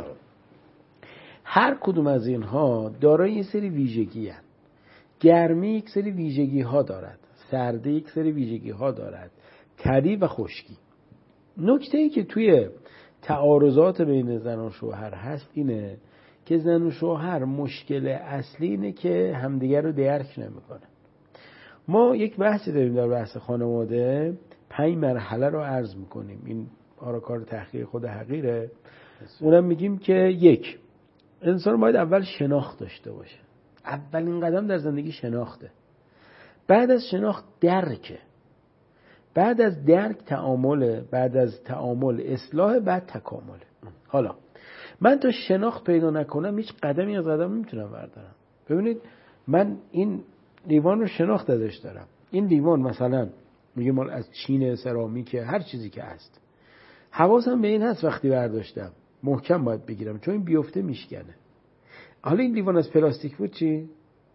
Speaker 2: هر کدوم از اینها دارای یه سری ویژگی هست. گرمی یک سری ویژگی ها دارد، سردی یک سری ویژگی ها دارد، تری و خشکی. نکته ای که توی تعارضات بین زن و شوهر هست اینه که زن و شوهر مشکل اصلی اینه که همدیگر رو درک نمیکنن. ما یک بحثی داریم در بحث خانواده، پنج مرحله رو عرض میکنیم. این آراکار تحقیق خود حقیره. اونم میگیم که یک، انسان باید اول شناخت داشته باشه. اولین قدم در زندگی شناخته. بعد از شناخت درکه. بعد از درک تعامله. بعد از تعامل اصلاح، بعد تکامله. حالا من تا شناخت پیدا نکنم هیچ قدمی از قدم نمیتونم بردارم. ببینید من این لیوان رو شناخت ازش دارم. این لیوان مثلا میگه مال از چین، سرامیکه، هر چیزی که هست. حواسم به این هست وقتی برداشتم محکم باید بگیرم چون این بیفته میشکنه. حالا این لیوان از پلاستیک بود چی؟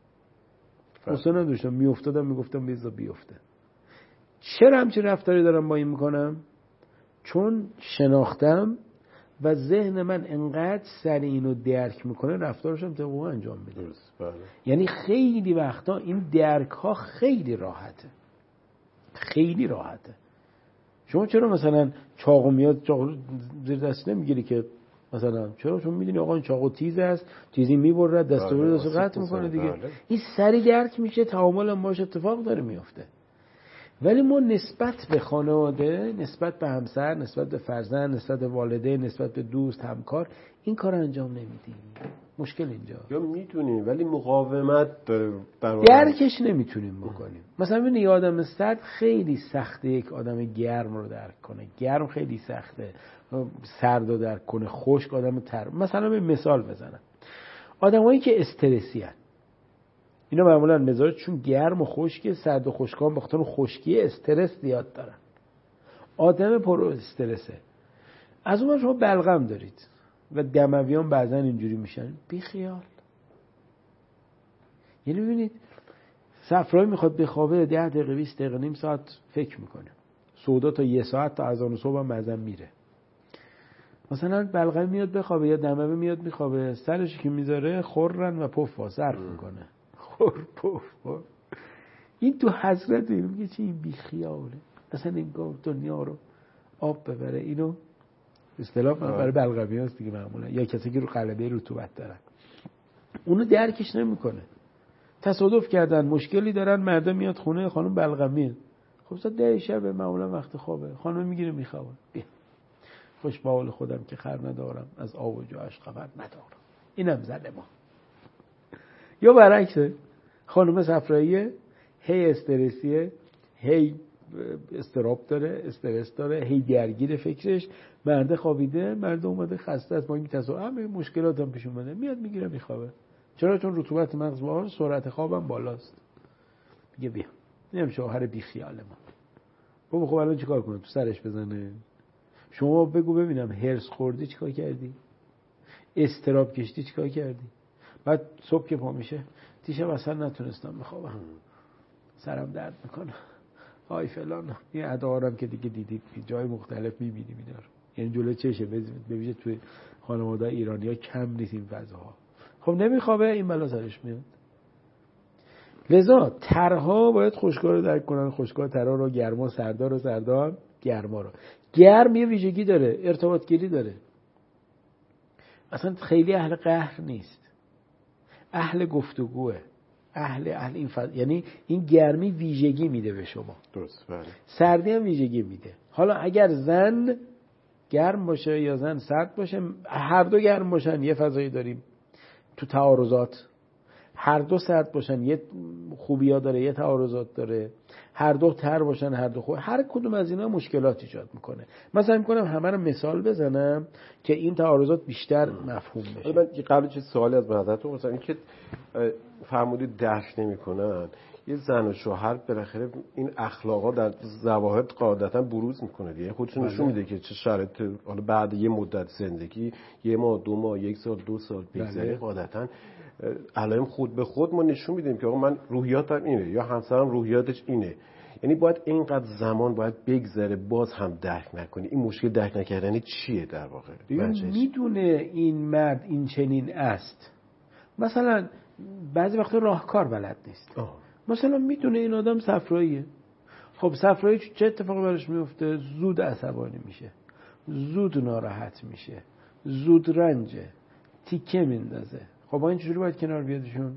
Speaker 2: اصلا نداشتم، میافتادم میگفتم بیزا بیفته. چرا همچین رفتاری دارم با این میکنم؟ چون شناختم و ذهن من انقدر سریع اینو درک میکنه رفتارشم طبقا انجام میده. یعنی خیلی وقتا این درک ها خیلی راحته، خیلی راحته. شما چرا مثلا چاقو میاد چاقو زیر دست نمیگیری که مثلا چرا؟ چون میدونی آقا این چاقو تیز است، تیزی میبره دست و دستو قطع میکنه دیگه. این سری درک میشه، تعامل هم باش اتفاق داره میفته. ولی ما نسبت به خانواده، نسبت به همسر، نسبت به فرزند، نسبت به والدین، نسبت به دوست، همکار این کار انجام نمیدیم. مشکل اینجا.
Speaker 1: یا میتونیم ولی مقاومت داره برای
Speaker 2: درکش نمیتونیم بکنیم. مثلا ببین یه آدم سرد خیلی سخته یک آدم گرم رو درک کنه. گرم خیلی سخته سرد رو درک کنه. خشک آدم تر. مثلا به مثال بزنم، آدمایی که استرسی هستن اینا معمولا مزاجشون گرم و خشکه، سرد و خشکان بخاطر خشکی استرس زیاد دارن. آدم پر استرسه. از اون شما بلغم دارید و دمویان بعضا اینجوری میشن، بی خیال. یعنی ببینید صفرایی میخواد بخوابه ده دقیقه بیست دقیقه نیم ساعت فکر میکنه، سودا تا یه ساعت تا اذان صبح هم مزن میره. مثلا بلغم میاد بخوابه یا دموی میاد میخوابه، سرش که میذاره خورن و پف وا صرف میکنه، خور پف وا. این تو حضرت اینو میگه چی این بی خیاله، اصلا انگار دنیا رو آب ببره. اینو اصطلاح برای بلغمی هست دیگه معمولا، یا کسی که رو قلبه رطوبت دارن اونو درکش نمیکنه. تصادف کردن مشکلی دارن، مردم میاد خونه خانم بلغمیه، خب تا ده شب معمولا وقت خوابه، خانم میگیره میخوابه، بیا خوش به حال خودم که خر ندارم، از آب و جاش خبر ندارم، اینم زده ما. یا برعکسه، خانم صفراییه، هی استرسیه، هی استراب داره، استرس داره، هی درگیر فکرش، مرد خوابیده، مرد اومده خسته است، ما این تصادف همه مشکلات هم پیش اومده، میاد میگیره میخوابه. چرا؟ چون رطوبت مغز بالا، سرعت خوابم بالاست. میگه بیا نیم شوهر بی خیال ما. بابا خب الان چیکار کنم؟ تو سرش بزنه؟ شما بگو ببینم هرس خوردی چیکار کردی؟ استراب کشتی چیکار کردی؟ بعد صبح که پا میشه دیشب اصلا نتونستم بخوابم، سرم درد میکنه، های فلان. این ادعارم که دیگه دیدید جای مختلف میبینی میدار، یعنی جلو چشه ببینید توی خانواده ایرانی ها کم نیست این فضاها. خب نمیخوابه، این بلا سرش میاد. لذا ترها باید خشکا رو درک کنن، خشکا ترها رو، گرما سردا رو، سردا گرما رو. گرم یه ویژگی داره، ارتباط گیری داره، اصلا خیلی اهل قهر نیست، اهل گفتگوه، اهل اهل این فضا. یعنی این گرمی ویژگی میده به شما،
Speaker 1: درست بله.
Speaker 2: سردی هم ویژگی میده. حالا اگر زن گرم باشه یا زن سرد باشه، هر دو گرم باشن یه فضایی داریم تو تعارضات، هر دو سرد باشن یه خوبیا داره، یه تعارضات داره، هر دو تر باشن هر دو خوب، هر کدوم از اینا مشکلات ایجاد میکنه. مثلا میکنم همه رو مثال بزنم که این تعارضات بیشتر مفهوم بشه.
Speaker 1: من قبل چه سوالی از حضرتتون مثلا این که فرمودید درک نمیکنن، یه زن و شوهر بالاخره این اخلاقا در ظواهر قاعدتا بروز میکنه دیگه، خودشون نشون میده که چه شرایط حالا بعد یه مدت زندگی، یه ماه دو ماه یک سال دو سال بگذره، قاعدتا علائم خود به خود ما نشون میدیم که آقا من روحیاتم اینه یا همسرم روحیاتش اینه. یعنی باید اینقدر زمان باید بگذره باز هم درک نکنی. این مشکل درک نکردنی چیه در واقع؟
Speaker 2: میدونه این مرد این چنین است، مثلا بعضی وقتا راهکار بلد نیست. آه. مثلا میدونه این آدم صفراییه، خب صفرایی چه اتفاقی براش میفته؟ زود عصبانی میشه، زود ناراحت میشه، زود رنجه، تیکه میندازه. خب با این چجوری باید کنار بیادشون؟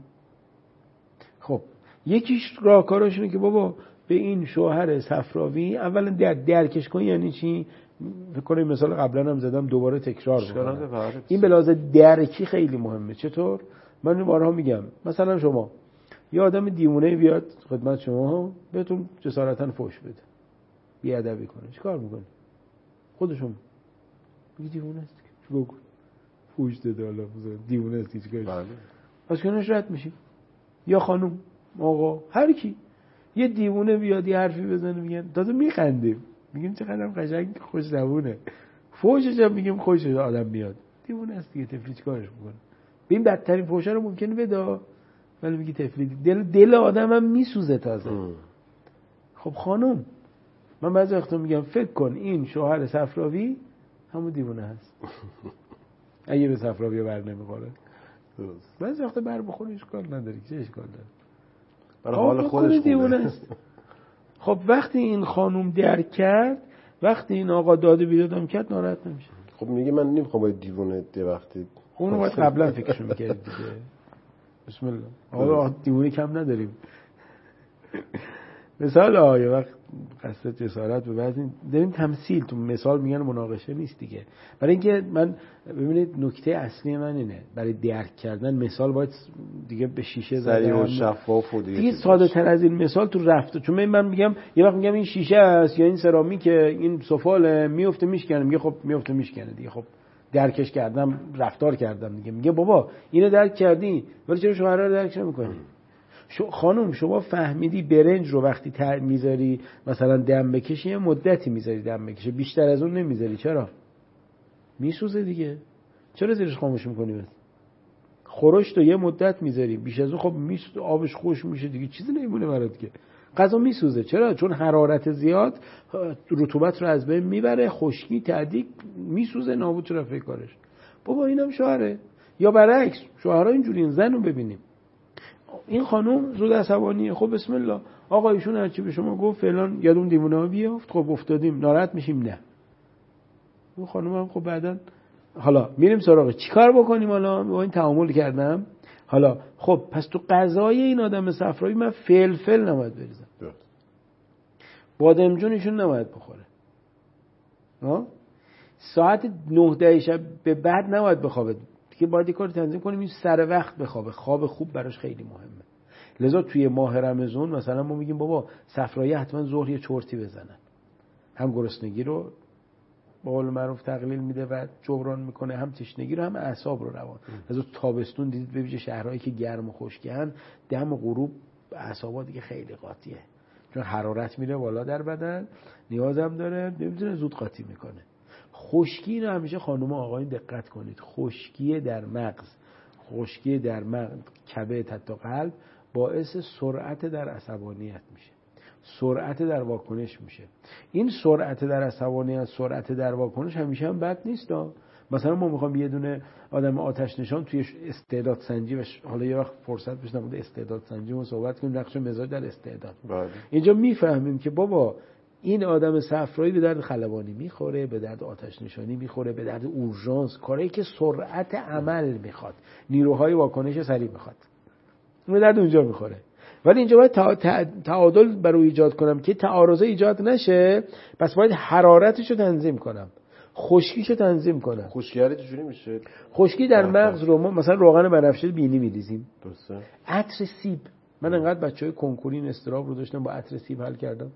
Speaker 2: خب یکیش راهکارش اینه که بابا به این شوهر صفراوی اولا در درکش کن. یعنی چی؟ فکر کنم مثال قبلا هم زدم دوباره تکرار بکنم. این به لحاظ درکی خیلی مهمه. چطور؟ من بارها میگم مثلا شما یه آدم دیوونه بیاد خدمت شما بهتون جسارتا فحش بده، بیادبی کنه، چیکار میکنه؟ خودشون میگه دیوونه است، چیکار کنه؟ فحش داده، حالا دیوونه است چیکار کنه؟ بله. از کنارش رد میشی. یا خانم، آقا، هر کی یه دیوونه بیاد یه حرفی بزنه میگن تازه میخندیم، میگیم چقدر قشنگ خوش زبونه، فحشش هم میگیم خوش آدم میاد، دیوونه است دیگه، طفلی چیکارش میکنه؟ ببین بدترین فحش رو ممکنه بده ولی میگی طفلی، دل دل آدمم میسوزه تازه. ام. خب خانم، من بعضی وقتا میگم فکر کن این شوهر صفراوی همون دیوونه هست. اگه به صفراوی بر نمیخوره، بعضی وقتا بر بخوره اشکال نداره، چه اشکال داره؟
Speaker 1: برای حال خودش
Speaker 2: دیوونه است. خب وقتی این خانم درک کرد، وقتی این آقا داده بیدادم کرد ناراحت نمیشه.
Speaker 1: خب میگه من نمیخوام باید دیوونه ده وقتی
Speaker 2: اونو باید قبلا فکرشو میکردید دیگه. بسم الله. آقا دیوونه کم نداریم. مثال آیه وقت قصد جسارت به بعضی داریم تمثیل تو مثال میگن مناقشه نیست دیگه. برای اینکه من ببینید نکته اصلی من اینه برای درک کردن مثال باید دیگه به شیشه
Speaker 1: زدن و شفاف و دیگه,
Speaker 2: دیگه ساده تر از این مثال تو رفته. چون من میگم یه وقت میگم این شیشه است یا این سرامیکه این سفاله میفته میشکنه، میگه خب میفته میشکنه دیگه، خب درکش کردم رفتار کردم دیگه. میگه بابا اینو درک کردی ولی چرا شوهرا رو درک نمی‌کنی؟ شو خانم شما فهمیدی برنج رو وقتی تر میذاری مثلا دم بکشی یه مدتی میذاری دم بکشه، بیشتر از اون نمیذاری. چرا؟ میسوزه دیگه. چرا زیرش خاموش میکنی؟ بس خورشت رو یه مدت میذاری، بیش از اون خب میسوزه، آبش خوش میشه دیگه، چیزی نمیمونه برات که. غذا میسوزه. چرا؟ چون حرارت زیاد رطوبت رو از بین میبره، خشکی تعدیق میسوزه، نابود رفع کارش. بابا اینم شوهره. یا برعکس شوهرها اینجورین. زن رو ببینیم این خانم زود عصبانیه، خب بسم الله آقا ایشون هرچی به شما گفت فلان یادون دیوونه ها بیافت، خب افتادیم ناراحت میشیم. نه اون خانم هم خب بعدن حالا میریم سراغ چیکار بکنیم. حالا با این تعامل کردم، حالا خب پس تو غذای این آدم صفرایی من فلفل نباید بریزم، بادمجون ایشون نباید بخوره، ها ساعت نه ده شب به بعد نباید بخوابه که باید کار تنظیم کنیم این سر وقت بخوابه. خواب خوب براش خیلی مهمه. لذا توی ماه رمضان مثلا ما میگیم بابا صفرایی حتما ظهر یه چرتی بزنن، هم گرسنگی رو به قول معروف تقلیل میده و جبران میکنه، هم تشنگی رو هم اعصاب رو روان. لذا تابستون دیدید به ویژه شهرهایی که گرم و خشکن دم غروب اعصابا دیگه خیلی قاطیه، چون حرارت میره بالا در بدن، نیازم داره نمیتونه زود قاطی میکنه. خشکی رو همیشه خانم و آقایون دقت کنید. خشکی در مغز، خشکی در مغز کبد حتی قلب باعث سرعت در عصبانیت میشه، سرعت در واکنش میشه. این سرعت در عصبانیت، سرعت در واکنش همیشه هم بد نیست ها. مثلا ما میخوام یه دونه آدم آتش نشان توی استعداد سنجی و حالا یه وقت فرصت بشه نموده استعداد سنجی ما صحبت کنیم، نقش مزاج در استعداد. بله. اینجا میفهمیم که بابا این آدم صفرایی به درد خلبانی میخوره، به درد آتش نشانی میخوره، به درد اورژانس، کاری که سرعت عمل میخواد، نیروهای واکنش سریع میخواد، به درد اونجا میخوره. ولی اینجا باید تعادل برای ایجاد کنم که تعارضه ایجاد نشه، پس باید حرارتشو تنظیم کنم، خشکیشو تنظیم کنم.
Speaker 1: خشکی چجوری میشه؟
Speaker 2: خشکی در مغز رو ما مثلا روغن بنفشه بینی میریزیم،
Speaker 1: درسته.
Speaker 2: عطر سیب، من انقدر بچهای کنکوری این استراب رو داشتم با عطر سیب حل کردم.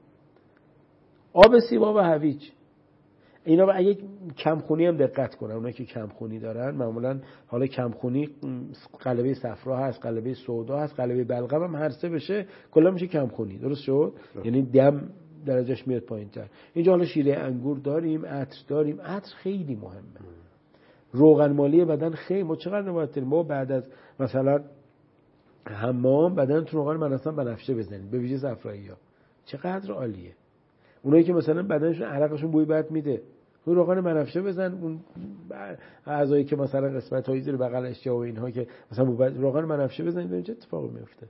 Speaker 2: آب سیب، آب هویج، اینا با اگه کمخونی هم دقت کنن، اونایی که کمخونی دارن معمولا حالا کمخونی قلبه صفرا هست، قلبه سودا هست، قلبه بلغم هم هر سه بشه کلا میشه کمخونی. درست شد؟ یعنی دم درجهش میاد پایین‌تر. اینجا حالا شیره انگور داریم، عطر داریم. عطر خیلی مهمه. روغن مالی بدن خیلی، ما چقدر نباید داریم ما بعد از مثلا حمام بدنتون روغن مناسب بنفشه بزنید، به ویژه صفرایی‌ها چقدر عالیه. اونایی که مثلا بدنشون عرقشون بوی بد میده، اون روغن بنفشه بزن. اون اعضایی که مثلا قسمت‌های زیر بغل اشیا و اینها که مثلا روغن بنفشه بزنید ببینید چه اتفاقی میفته.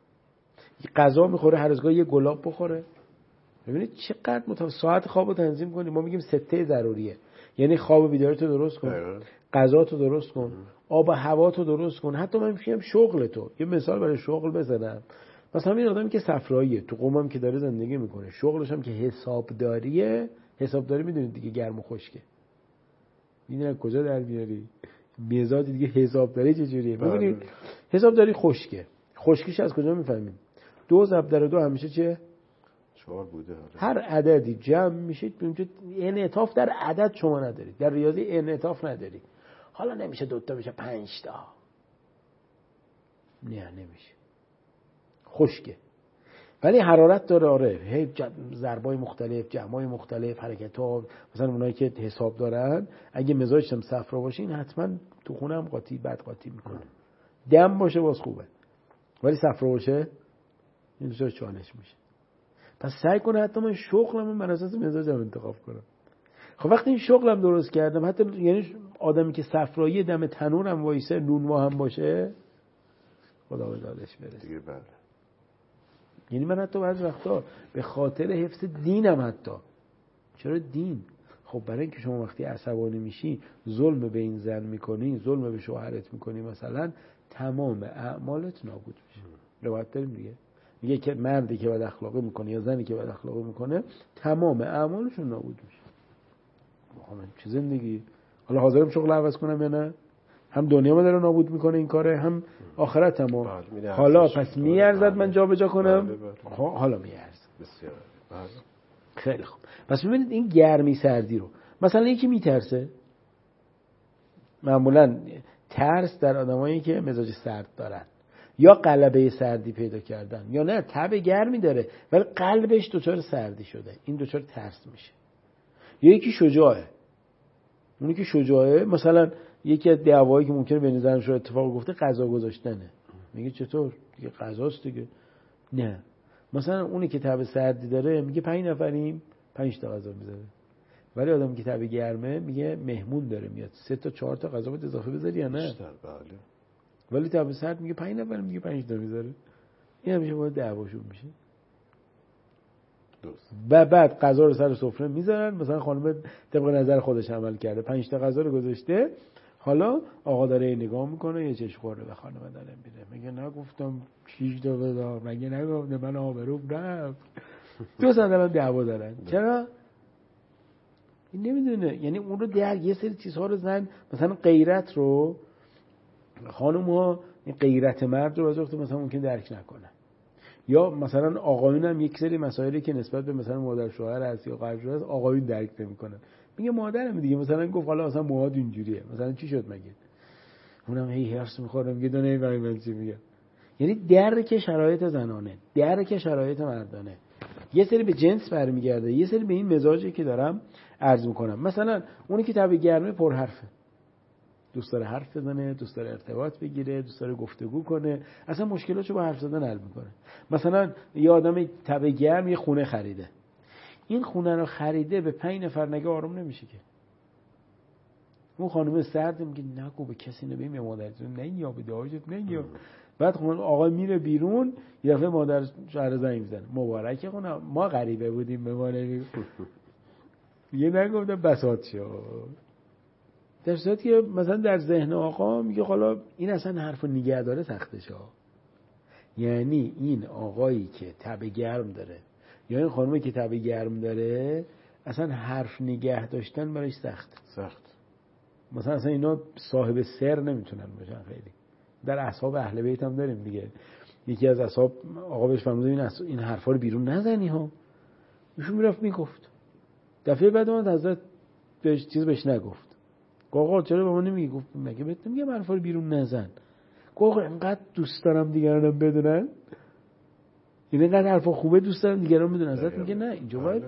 Speaker 2: غذا میخوره هر از گاهی یه گلاب بخوره، ببینید چقدر متفاوت. ساعت خوابو تنظیم کنیم. ما میگیم سته ضروریه، یعنی خواب بیداریتو درست کن، غذاتو درست کن، آب و هواتو درست کن. حتی من میگم شغل تو، یه مثال برای شغل بزنم. مثلا این آدمی که صفراییه تو قومم که داره زندگی میکنه، شغلش هم که حسابداریه. حسابداری میدونید دیگه گرم و خشکه، میدونید کجا در بیاری میزاد دیگه. حسابداری چجوریه؟ ببینید حسابداری خشکه. خشکیش از کجا میفهمیم؟ دو ضرب در دو همیشه چه؟
Speaker 1: چهار بوده.
Speaker 2: هر عددی جمع میشه اونجا انعطاف در عدد شما ندارید، در ریاضی انعطاف ندارید. حالا نمیشه دو تا بشه پنج تا، نه نمیشه، خشکه. ولی حرارت داره. آره هی ضربای مختلف، جمعای مختلف، حرکت‌ها. مثلا اونایی که حساب دارن اگه مزاجش هم صفرا باشه این حتما تو خونه هم قاطی بد قاطی میکنه. دم باشه باز خوبه، ولی صفرا باشه این بسیار چالش میشه. پس سعی کنه حتی من شغلمو بر اساس مزاجم انتخاب کنم. خب وقتی این شغلم درست کردم، حتی یعنی آدمی که صفرایی دم تنورم وایسه نون ما هم باشه، خدا به دادش برسه
Speaker 1: دیگه. بله.
Speaker 2: یعنی من حتی بعضی وقتا به خاطر حفظ دینم حتی چرا دین؟ خب برای اینکه شما وقتی عصبانی میشی ظلم به این زن میکنی، ظلم به شوهرت میکنی مثلا، تمام اعمالت نابود میشه. روایت داریم دیگه، میگه که مردی که بد اخلاقی میکنه یا زنی که بد اخلاقی میکنه تمام اعمالشون نابود میشه. واقعا چه زندگی. حالا حاضرم شغل عوض کنم یا نه؟ هم دنیامو داره نابود میکنه این کاره، هم آخرتمو. حالا پس میارزد من جابجا کنم؟ حالا میارزد.
Speaker 1: بسیار.
Speaker 2: خیلی خوب. پس ببینید این گرمی سردی رو، مثلا یکی میترسه، معمولا ترس در آدمایی که مزاج سرد دارن یا غلبه سردی پیدا کردن، یا نه تب گرمی داره ولی قلبش دچار سردی شده، این دچار ترس میشه. یا یکی شجاعه، اونی که شجاعه مثلا یکی از دعوایی که ممکنه بین زن و شوهر اتفاق گفته قضا گذاشتنه، میگه چطور دیگه قضاست دیگه. نه، مثلا اونی که تب سردی داره میگه پنج نفریم پنج تا غذا میذاره، ولی آدمی که تب گرمه میگه مهمون داره میاد سه تا چهار تا غذا باید اضافه بذاری یا نه.
Speaker 1: بله.
Speaker 2: ولی تب سرد میگه پنج نفر میگه پنج تا میذاره. این همیشه باید دعواشون میشه.
Speaker 1: درست.
Speaker 2: و بعد غذا رو سر سفره میذارن، مثلا خانم طبق نظر خودش عمل کرده پنج تا غذا رو گذاشته، حالا آقا داره نگاه میکنه یه چش خوره به خانم داره میره، میگه نگفتم شیش تا بذار، مگه نگفتم من آبروم رفت. دو ساعت الان دعوا دارن. چرا؟ این نمیدونه، یعنی اون رو در یه سری چیزها رو زن، مثلا غیرت رو خانم ها این غیرت مرد رو وقتی مثلا ممکن درک نکنه، یا مثلا آقایون هم یک سری مسائلی که نسبت به مثلا مادر شوهر هست یا خواهر شوهر هست آقایون درک نمیکنن، میگه مادرم دیگه مثلا گفت حالا مثلا موهات اینجوریه، مثلا چی شد مگه، اونم هی هرس میخوره میگه دونه برای من چی میگه. یعنی درک شرایط زنانه، درک شرایط مردانه، یه سری به جنس برمیگرده، یه سری به این مزاجی که دارم عرض میکنم. مثلا اونی که تب گرمه پر حرفه، دوست داره حرف بزنه، دوست داره ارتباط بگیره، دوست داره گفتگو کنه، اصلا مشکلاتشو با حرف زدن حل میکنه. مثلا یه آدم تب گرم یه خونه خریده، این خونه رو خریده به پنج نفر نگه آروم نمیشه که. اون خانم سرد میگه نگو به کسی نبیم، یا مادرتون نگیا به داجت نگیا. بعد خون آقا میره بیرون، یه دفعه مادر شهر زنگ میزنه مبارکه خونه ما غریبه بودیم به ما نمیگو. یه نگفتم بساط شد. در صورتی که مثلا در ذهن آقا میگه حالا این اصلا حرفو نگه داره سختشه. یعنی این آقایی که تب گرم داره یا این خانومی که تب گرم داره اصلا حرف نگه داشتن براش سخت
Speaker 1: سخت.
Speaker 2: مثلا اصلا اینا صاحب سر نمیتونن باشن. خیلی در اصحاب اهل بیت هم داریم دیگه، یکی از اصحاب آقا بهش فرموده این اص... این حرفا رو بیرون نزنی ها، ایشون میرفت میگفت. دفعه بعد اون حضرت بهش چیز بهش نگفت، آقا چرا به ما نمیگی؟ گفت مگه بهت نمیگم حرفا رو بیرون نزن. آقا انقدر دوست دارم دیگرانم بدونن، این انقدر حرفا خوبه دوست دارم دیگران بدونن. حضرت میگه نه، اینجا باید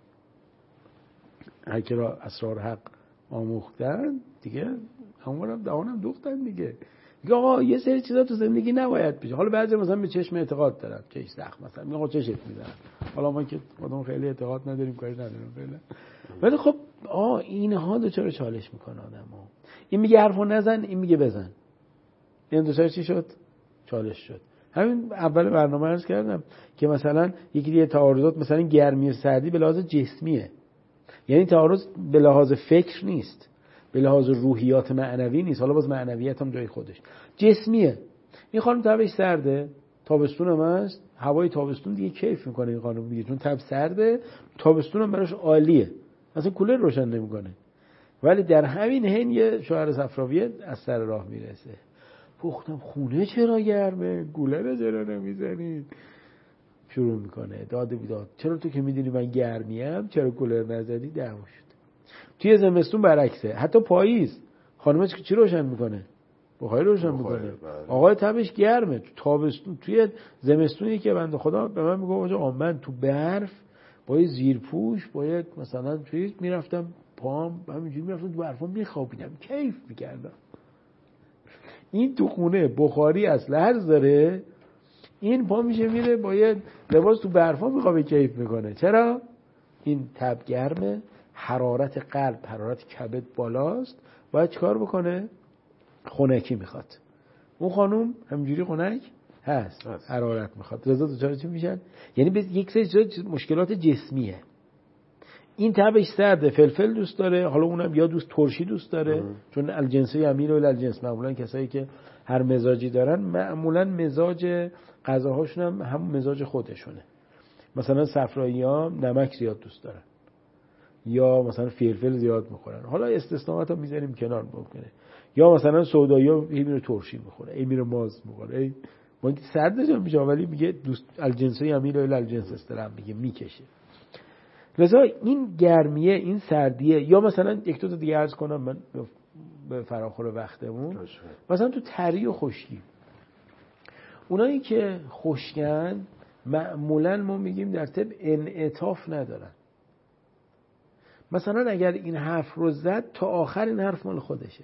Speaker 2: هر کی را اسرار حق آموختن دیگه همونم دهانم دوختن دیگه. میگه آقا یه سری چیزا تو زندگی نباید بشه. حالا بعضی مثلا به چشم اعتقاد دارن، چش زخم مثلا میگه آقا چشت میزنن، حالا ما که خودمون خیلی اعتقاد نداریم کاری نداریم فعلا، ولی خب آ اینها دو چرا چالش میکنه آدمو. این میگه حرفو نزن، این میگه بزن. این دو چرا چی شد؟ چالش شد. همین اول برنامه عرض کردم که مثلا یکی دیگه تعارضات مثلا گرمی و سردی به لحاظ جسمیه، یعنی تعارض به لحاظ فکر نیست، به لحاظ روحیات معنوی نیست. حالا باز معنویت هم جای خودش، جسمیه. این خانم تبش سرده، تابستون هم هست، هوای تابستون دیگه کیف میکنه این خانم دیگه، چون تب سرده، تابستون هم براش عالیه، اصلا کولر روشن نمیکنه. ولی در همین حین یه شوهر صفراویه از سر راه میرسه، پختم خونه چرا گرمه، کولر چرا نمیزنید؟ شروع میکنه داد و بیداد، چرا تو که میدونی من گرمیم چرا کولر نزدی؟ دعوا شد. توی زمستون برعکسه، حتی پاییز خانمش چی روشن میکنه؟ بخاری روشن میکنه. آقای تبش گرمه، تو تابستون توی زمستونی که بنده خدا به من میگه آقا من تو برف با زیرپوش باید مثلا چیز میرفتم پام همینجوری میرفتم تو برفا میخوابیدم کیف میکردم. این تو خونه بخاری اصل هرز داره، این پا میشه میره باید لباس تو برفا میخوابه کیف میکنه. چرا؟ این تب گرمه، حرارت قلب حرارت کبد بالاست، باید چیکار بکنه؟ خنکی میخواد. اون خانوم همینجوری خنک هست، هست. حرارت میخواد. رضا دچار چی میشن؟ یعنی به یک سری مشکلات جسمیه. این تبش سرده، فلفل دوست داره، حالا اونم یا دوست ترشی دوست داره ام. چون الجنسی امیر و الجنس معمولا کسایی که هر مزاجی دارن معمولا مزاج غذاهاشون هم همون مزاج خودشونه. مثلا صفرایی‌ها نمک زیاد دوست دارن یا مثلا فلفل زیاد میخورن، حالا استثناءات رو میذاریم کنار ممکنه، یا مثلا سودایی‌ها میره ترشی میخوره، ای میره ماز میخوره، ای ما سرده جان میشه، ولی میگه دوست الجنسی امیر و الجنس استرام میگه میکشه. لذا این گرمیه، این سردیه، یا مثلا یک دو تا دیگه عرض کنم من به فراخور وقتمون، مثلا تو تری و خشکی، اونایی که خشکن معمولا ما میگیم در طب انعطاف ندارن. مثلا اگر این حرف رو زد تا آخر این حرف مال خودشه،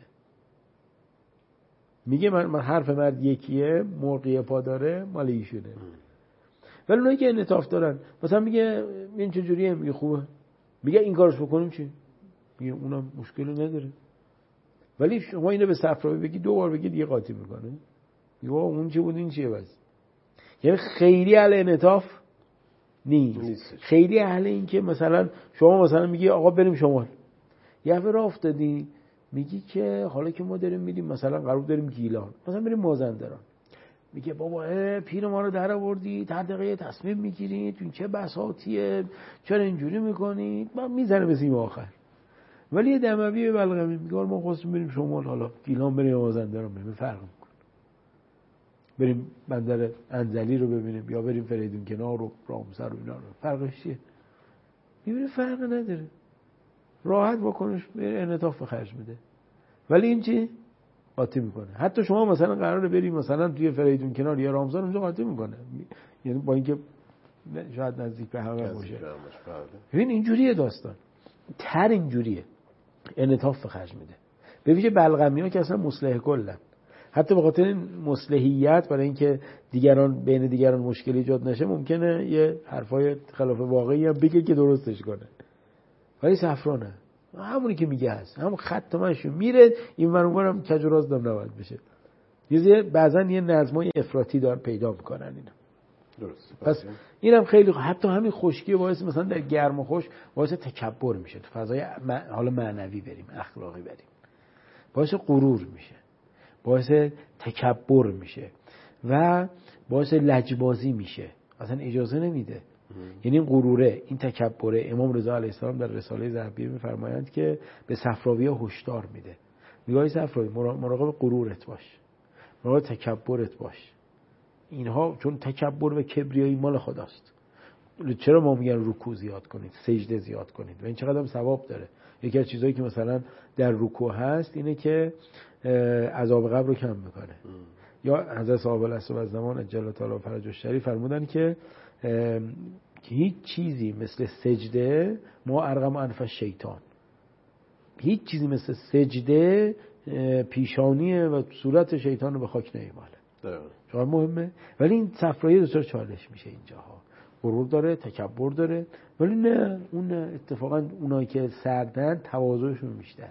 Speaker 2: میگه من حرف مرد یکیه، مرغی پا داره مال ایشونه. ولی اونایی که انعطاف دارن مثلا میگه این چجوریه، میگه خوبه، میگه این کارش بکنیم چی، میگه اونم مشکلی نداره. ولی شما اینو به صفراوی بگی دو بار بگی دیگه قاطی میکنه، میگه اون چی بود این چیه بس. یعنی خیلی اهل انعطاف نیست. نیست خیلی اهل این که مثلا شما مثلا میگی آقا بریم شمال، یه دفعه راه افتادی میگی که حالا که ما داریم میریم مثلا قرار داریم گیلان، مثلا بریم مازندران، میگه بابا پیر ما رو در آوردی، هر دقیقه تصمیم میگیرید این چه بساطیه، چرا اینجوری میکنید، من میزنه به سیم آخر. ولی یه دموی به بلغمی میگه ما خواستیم بریم شمال، حالا گیلان بریم مازندران بریم، فرق میکنه، بریم بندر انزلی رو ببینیم یا بریم فریدون کنار رو رامسر رو اینا رو، فرقش چیه؟ میبینه فرق نداره، راحت بکنش، بره انعطاف به خرج میده. ولی این چی؟ قاطی میکنه. حتی شما مثلا قراره بریم مثلا توی فریدون کنار یا رامسر، اونجا قاطی میکنه، یعنی با اینکه شاید نزدیک به همه باشه. ببین اینجوریه داستان، تر اینجوریه، انعطاف به خرج میده. به ویژه بلغمی‌ها که اصلا مصلح کلن، حتی به خاطر این مصلحیت، برای اینکه دیگران بین دیگران مشکلی ایجاد نشه، ممکنه یه حرفای خلاف واقعی هم بگه که درستش کنه. ولی صفرانه همونی که میگه هست، همون خط منشو میره این ور اون ورم کج و راست دم نباید بشه. یه بعضن یه نظمای افراطی دارن پیدا میکنن اینا.
Speaker 1: درست.
Speaker 2: پس اینم خیلی، حتی همین خشکی باعث مثلا در گرم و خشک باعث تکبر میشه، تو فضای حالا معنوی بریم، اخلاقی بریم، باعث غرور میشه، باعث تکبر میشه و باعث لجبازی میشه، اصلا اجازه نمیده. یعنی این غروره، این تکبره، امام رضا علیه السلام در رساله ذهبیه میفرمایند که به صفراوی‌ها هشدار میده، میگه صفراوی مراقب غرورت باش، مراقب تکبرت باش. اینها چون تکبر و کبریایی مال خداست. چرا ما میگن رکوع زیاد کنید، سجده زیاد کنید و این چقدر هم ثواب داره. یکی از چیزایی که مثلا در رکوع هست اینه که عذاب قبر رو کم میکنه. یا حضرت صاحب العصر و زمان اجل تعالی فرجه الشریف فرمودن که هیچ چیزی مثل سجده ما ارغم انف شیطان، هیچ چیزی مثل سجده پیشانیه و صورت شیطان رو به خاک نمیماله. چقدر مهمه. ولی این صفرایی دچار چالش میشه اینجاها، غرور داره، تکبر داره. ولی نه، اون اتفاقا اونایی که سردن تواضعشون بیشتره.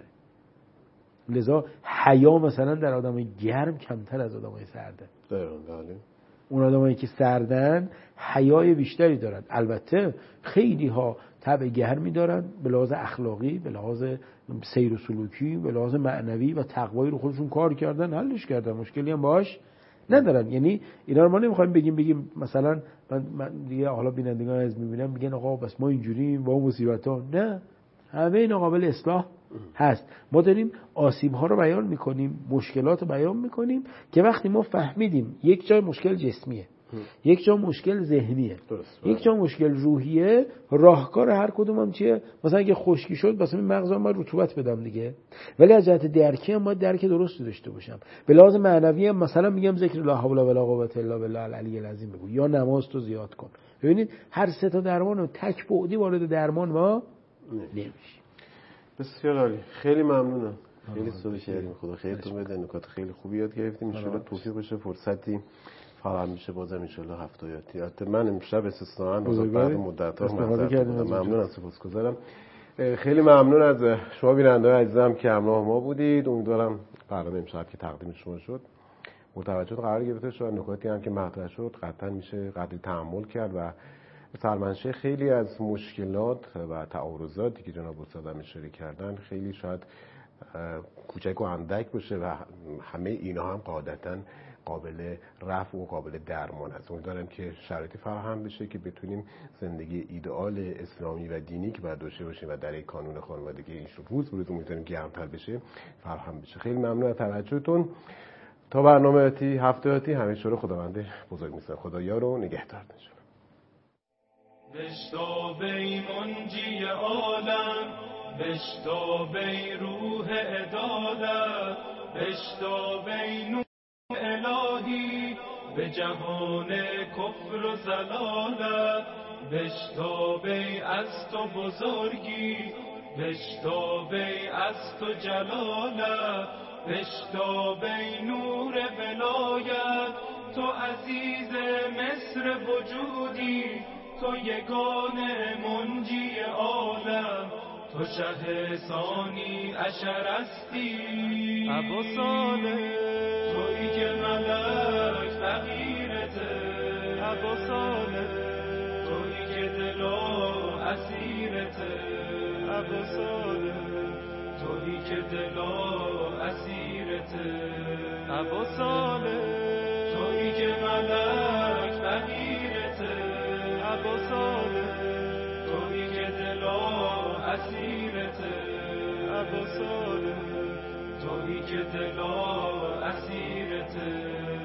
Speaker 2: لذا حیا مثلا در آدمای گرم کمتر از آدمای سرده.
Speaker 1: بله.
Speaker 2: اون آدمایی که سردن حیای بیشتری دارن. البته خیلی ها طبع گرمی دارن به لحاظ اخلاقی، به لحاظ سیر و سلوکی، به لحاظ معنوی و تقوایی رو خودشون کار کردن، حلش کردن، مشکلی هم باش ندارن. یعنی اینا رو ما نمیخوایم بگیم بگیم مثلا من, من دیگه حالا بینندگان از میبینم میگن آقا بس ما اینجوریم با مصیبت‌ها. نه، همه اینا قابل اصلاح هست. ما داریم آسیب‌ها رو بیان میکنیم، مشکلات رو بیان میکنیم که وقتی ما فهمیدیم یک جای مشکل جسمیه، یک جا مشکل ذهنیه، یک جا مشکل روحیه، راهکار هر کدوم هم چیه؟ مثلا اگه خشکی شد واسه مغزم باید رطوبت بدم دیگه. ولی از جهت درکی هم باید درک درست داشته باشم. به لحاظ معنوی هم مثلا میگم ذکر لا حول ولا قوة الا بالله العلی العظیم بگو، یا نماز تو زیاد کن. ببینید هر سه تا درمان تک بعدی وارد درمان ما نمیشه.
Speaker 1: بسیار عالی، خیلی ممنونم. خیلی سوال کردیم، خدا خیرتون بده، نکات خیلی خوبی یاد گرفتیم. ان شاء الله توفیق بشه، فرصتی فراهم میشه بازم ان شاء الله هفته‌یاتی. البته من امشب استثناءً بعد مدت‌ها ممنونم، سپاسگزارم. خیلی ممنون از شما بیننده‌های عزیزم که همراه ما بودید. امیدوارم برنامه امشب که تقدیم شما شد متوجه قرار گرفته شد، نکاتی هم که مطرح شد قطعا میشه قدری تأمل کرد و سرمنشه خیلی از مشکلات و تعارضاتی که جناب استاد هم اشاره کردن خیلی شاید کوچک و اندک باشه و همه اینا هم قاعدتاً قابل رفع و قابل درمان است. امیدوارم که شرایطی فراهم بشه که بتونیم زندگی ایدئال اسلامی و دینی که باید داشته باشیم و در یک کانون خانوادگی این روز روز امیدواریم گرمتر بشه فراهم بشه. خیلی ممنون از توجهتون. تا برنامه آتی هفته آتی همیشه رو خداوند بزرگ می‌سپارم. خدا یار و نگهدارتون.
Speaker 3: بشتابی منجی عالم، بشتابی روح عدالت، بشتابی نور الهی به جهان کفر و زلالت، بشتابی از تو بزرگی، بشتابی از تو جلالت، بشتابی نور ولایت، تو عزیز مصر وجودی، تو یگانه منجی عالم، تو شه ثانی عشر استی ابو صالح، تویی که ملک فقیرته ابو صالح، تویی که دلا اسیرته ابو صالح، تویی که دلا اسیرته ابو صالح، تویی که ملک فقیرته ابو صالح، تویی که دلا اسیرته ابو صالح، تویی که دلا اسیرته